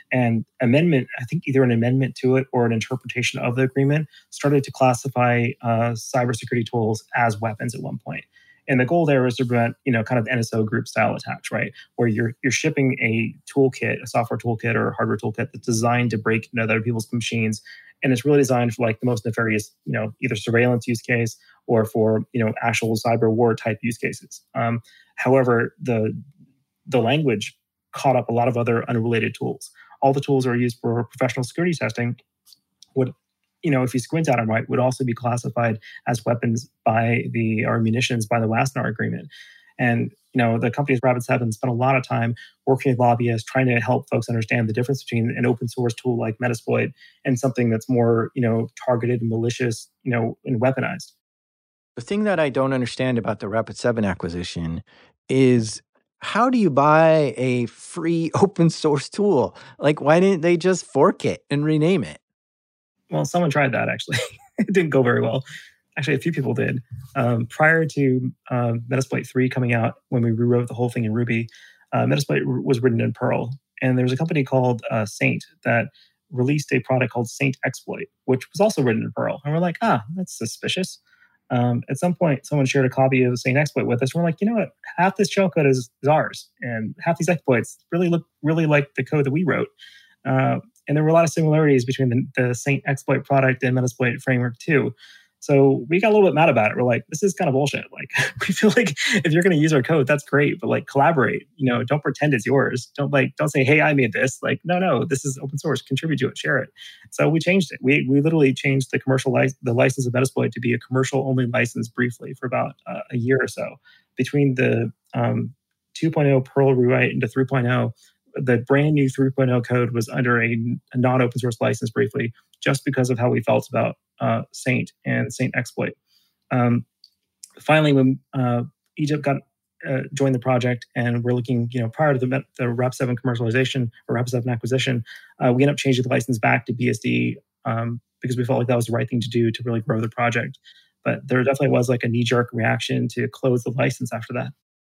And amendment, I think either an amendment to it or an interpretation of the agreement started to classify uh, cybersecurity tools as weapons at one point. And the goal there is to prevent, you know, kind of N S O group style attacks, right? Where you're you're shipping a toolkit, a software toolkit or a hardware toolkit that's designed to break into other people's machines. And it's really designed for like the most nefarious, you know, either surveillance use case or for, you know, actual cyber war type use cases. Um, however, the the language caught up a lot of other unrelated tools. All the tools are used for professional security testing would, you know, if you squint at them right, would also be classified as weapons by the, or munitions by the Wassenaar Agreement. And, you know, the companies Rapid seven spent a lot of time working with lobbyists, trying to help folks understand the difference between an open source tool like Metasploit and something that's more, you know, targeted and malicious, you know, and weaponized. The thing that I don't understand about the Rapid seven acquisition is, how do you buy a free open source tool? Like, why didn't they just fork it and rename it? Well, someone tried that, actually. It didn't go very well. Actually, a few people did. Um, prior to uh, Metasploit three coming out, when we rewrote the whole thing in Ruby, uh, Metasploit was written in Perl. And there was a company called uh, Saint that released a product called Saint Exploit, which was also written in Perl. And we're like, ah, that's suspicious. Um, at some point, someone shared a copy of Saint Exploit with us. We're like, you know what? Half this shellcode is, is ours, and half these exploits really look really like the code that we wrote. Uh, and there were a lot of similarities between the, the Saint Exploit product and Metasploit framework too. So we got a little bit mad about it. We're like, this is kind of bullshit. Like, we feel like if you're going to use our code, that's great, but like, collaborate. You know, don't pretend it's yours. Don't like, don't say, hey, I made this. Like, no, no, this is open source. Contribute to it, share it. So we changed it. We we literally changed the commercial license, the license of Metasploit to be a commercial only license briefly for about uh, a year or so. Between the um, two point oh Perl rewrite into three point oh, the brand new three point oh code was under a, a non-open source license briefly, just because of how we felt about uh, Saint and Saint Exploit. Um, finally, when uh, Egypt got uh, joined the project, and we're looking, you know, prior to the, the Rapid seven commercialization or Rapid seven acquisition, uh, we ended up changing the license back to B S D um, because we felt like that was the right thing to do to really grow the project. But there definitely was like a knee-jerk reaction to close the license after that.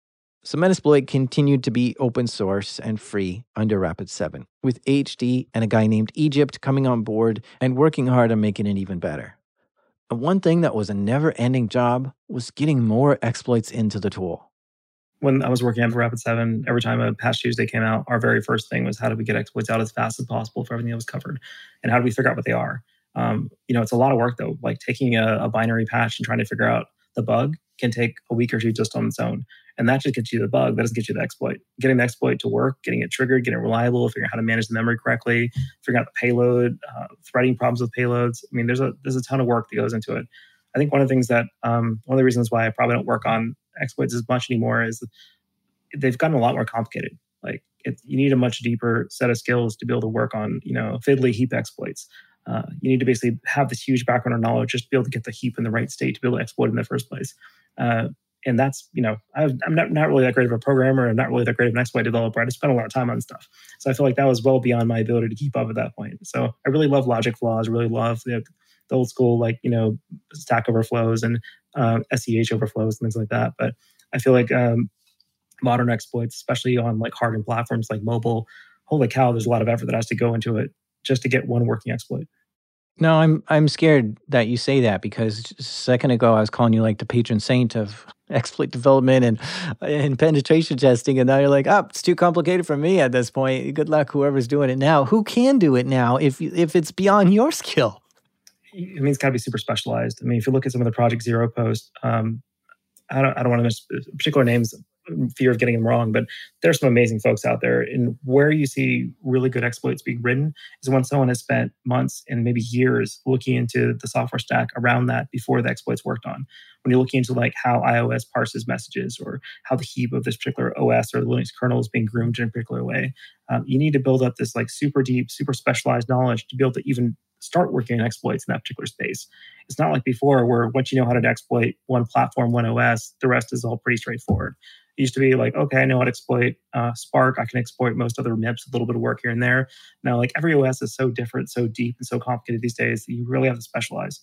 So Metasploit continued to be open source and free under Rapid seven, with H D and a guy named Egypt coming on board and working hard on making it even better. And one thing that was a never-ending job was getting more exploits into the tool. When I was working on Rapid seven, every time a Patch Tuesday came out, our very first thing was how do we get exploits out as fast as possible for everything that was covered, and how do we figure out what they are? Um, you know, it's a lot of work though. Like taking a, a binary patch and trying to figure out the bug can take a week or two just on its own. And that just gets you the bug. That doesn't get you the exploit. Getting the exploit to work, getting it triggered, getting it reliable, figuring out how to manage the memory correctly, figuring out the payload, uh, threading problems with payloads. I mean, there's a there's a ton of work that goes into it. I think one of the things that, um, one of the reasons why I probably don't work on exploits as much anymore is they've gotten a lot more complicated. Like it, you need a much deeper set of skills to be able to work on, you know, fiddly heap exploits. Uh, you need to basically have this huge background or knowledge just to be able to get the heap in the right state to be able to exploit in the first place. Uh, and that's, you know, I've, I'm not, not really that great of a programmer and not really that great of an exploit developer. I just spent a lot of time on stuff. So I feel like that was well beyond my ability to keep up at that point. So I really love logic flaws, really love the, the old school, like, you know, Stack Overflows and uh, S E H overflows and things like that. But I feel like um, modern exploits, especially on like hardened platforms like mobile, holy cow, there's a lot of effort that has to go into it just to get one working exploit. No, I'm I'm scared that you say that, because just a second ago I was calling you like the patron saint of exploit development and and penetration testing, and now you're like, oh, it's too complicated for me at this point. Good luck, whoever's doing it now. Who can do it now if if it's beyond your skill? I mean, it's got to be super specialized. I mean, if you look at some of the Project Zero posts, um, I don't I don't want to miss particular names, fear of getting them wrong, but there's some amazing folks out there. And where you see really good exploits being written is when someone has spent months and maybe years looking into the software stack around that before the exploits worked on. When you're looking into like how iOS parses messages or how the heap of this particular O S or the Linux kernel is being groomed in a particular way, um, you need to build up this like super deep, super specialized knowledge to be able to even start working on exploits in that particular space. It's not like before where once you know how to exploit one platform, one O S, the rest is all pretty straightforward. It used to be like, okay, I know how to exploit uh, Spark. I can exploit most other M I Ps, a little bit of work here and there. Now, like every O S is so different, so deep, and so complicated these days that you really have to specialize.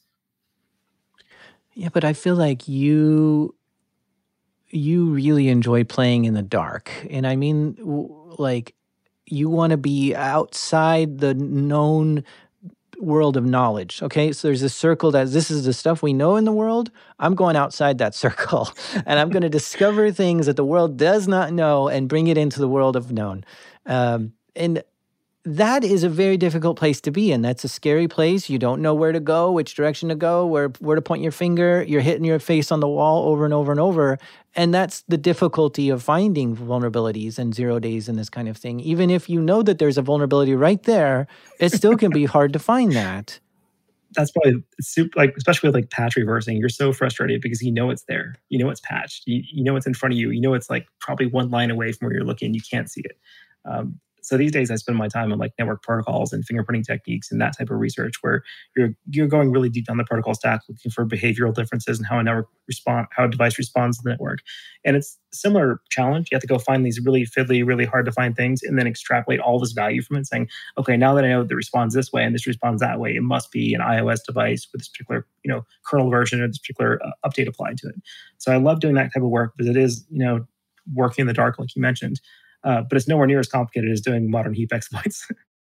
Yeah, but I feel like you you really enjoy playing in the dark. And I mean, like, you want to be outside the known world of knowledge. Okay, so there's a circle that this is the stuff we know in the world. I'm going outside that circle, and I'm going to discover things that the world does not know and bring it into the world of known. Um, and that is a very difficult place to be in. That's a scary place. You don't know where to go, which direction to go, where where to point your finger. You're hitting your face on the wall over and over and over. And that's the difficulty of finding vulnerabilities and zero days and this kind of thing. Even if you know that there's a vulnerability right there, it still can be hard to find that. That's probably super, like, especially with like patch reversing, you're so frustrated because you know it's there. You know it's patched. You, you know it's in front of you. You know it's like probably one line away from where you're looking. You can't see it. Um, So these days I spend my time on like network protocols and fingerprinting techniques and that type of research where you're you're going really deep down the protocol stack, looking for behavioral differences and how a network respond, how a device responds to the network. And it's a similar challenge. You have to go find these really fiddly, really hard to find things and then extrapolate all this value from it, saying, okay, now that I know that it responds this way and this responds that way, it must be an iOS device with this particular, you know, kernel version or this particular uh, update applied to it. So I love doing that type of work because it is, you know, working in the dark, like you mentioned. Uh, but it's nowhere near as complicated as doing modern heap exploits.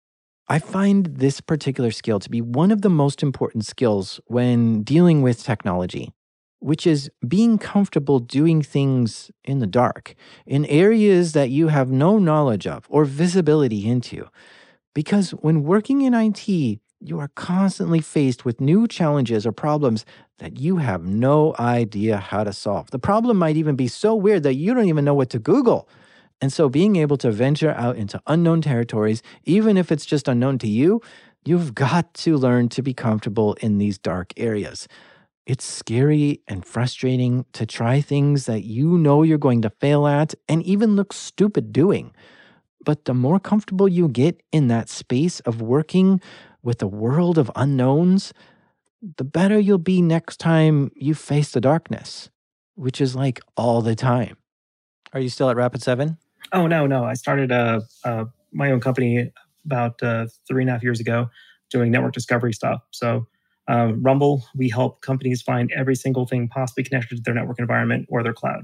I find this particular skill to be one of the most important skills when dealing with technology, which is being comfortable doing things in the dark, in areas that you have no knowledge of or visibility into. Because when working in I T, you are constantly faced with new challenges or problems that you have no idea how to solve. The problem might even be so weird that you don't even know what to Google. And so being able to venture out into unknown territories, even if it's just unknown to you, you've got to learn to be comfortable in these dark areas. It's scary and frustrating to try things that you know you're going to fail at and even look stupid doing. But the more comfortable you get in that space of working with a world of unknowns, the better you'll be next time you face the darkness, which is like all the time. Are you still at Rapid seven? Oh, no, no. I started uh, uh, my own company about uh, three and a half years ago doing network discovery stuff. So um, Rumble, we help companies find every single thing possibly connected to their network environment or their cloud.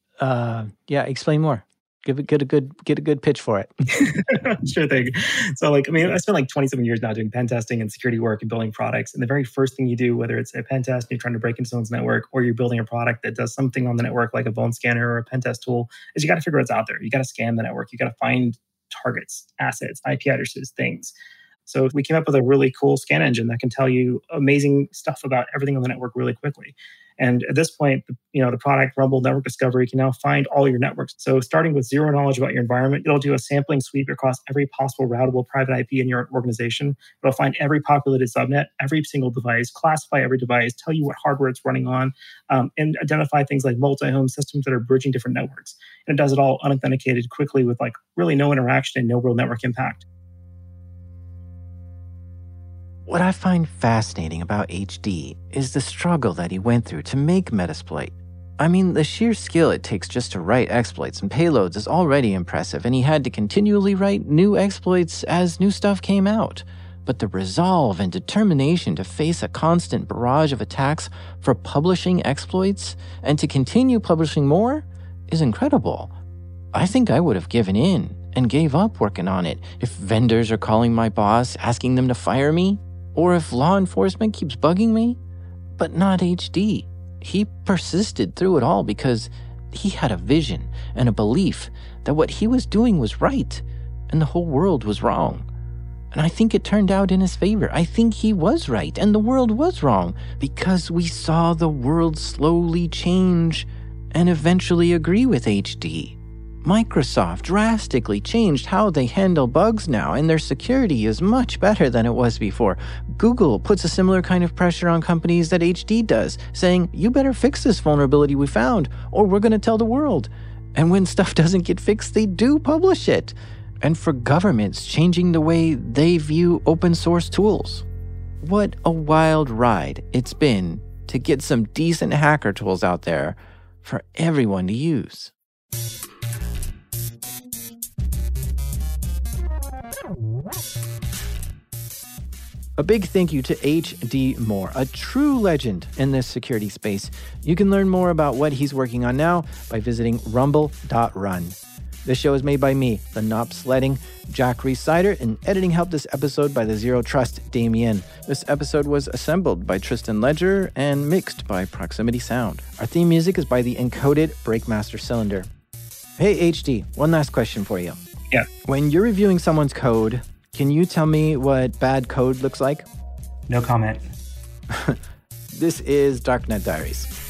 Uh, yeah, explain more. Give it, get a good, get a good pitch for it. Sure thing. So, like, I mean, I spent like twenty-seven years now doing pen testing and security work and building products. And the very first thing you do, whether it's a pen test and you're trying to break into someone's network, or you're building a product that does something on the network, like a bone scanner or a pen test tool, is you got to figure what's out there. You got to scan the network. You got to find targets, assets, I P addresses, things. So we came up with a really cool scan engine that can tell you amazing stuff about everything on the network really quickly. And at this point, you know, the product Rumble Network Discovery can now find all your networks. So starting with zero knowledge about your environment, it'll do a sampling sweep across every possible routable private I P in your organization. It'll find every populated subnet, every single device, classify every device, tell you what hardware it's running on, um, and identify things like multi-home systems that are bridging different networks. And it does it all unauthenticated quickly with like really no interaction and no real network impact. What I find fascinating about H D is the struggle that he went through to make Metasploit. I mean, the sheer skill it takes just to write exploits and payloads is already impressive, and he had to continually write new exploits as new stuff came out. But the resolve and determination to face a constant barrage of attacks for publishing exploits and to continue publishing more is incredible. I think I would have given in and gave up working on it if vendors are calling my boss asking them to fire me, or if law enforcement keeps bugging me. But not H D. He persisted through it all because he had a vision and a belief that what he was doing was right and the whole world was wrong. And I think it turned out in his favor. I think he was right and the world was wrong because we saw the world slowly change and eventually agree with H D. Microsoft drastically changed how they handle bugs now, and their security is much better than it was before. Google puts a similar kind of pressure on companies that H D does, saying, you better fix this vulnerability we found, or we're going to tell the world. And when stuff doesn't get fixed, they do publish it. And for governments changing the way they view open source tools. What a wild ride it's been to get some decent hacker tools out there for everyone to use. A big thank you to H D Moore, a true legend in this security space. You can learn more about what he's working on now by visiting rumble dot run. This show is made by me, the Nop Sledding, Jack Rees-Sider, and editing help this episode by the Zero Trust, Damien. This episode was assembled by Tristan Ledger and mixed by Proximity Sound. Our theme music is by the Encoded Breakmaster Cylinder. Hey, H D, one last question for you. Yeah. When you're reviewing someone's code, can you tell me what bad code looks like? No comment. This is Darknet Diaries.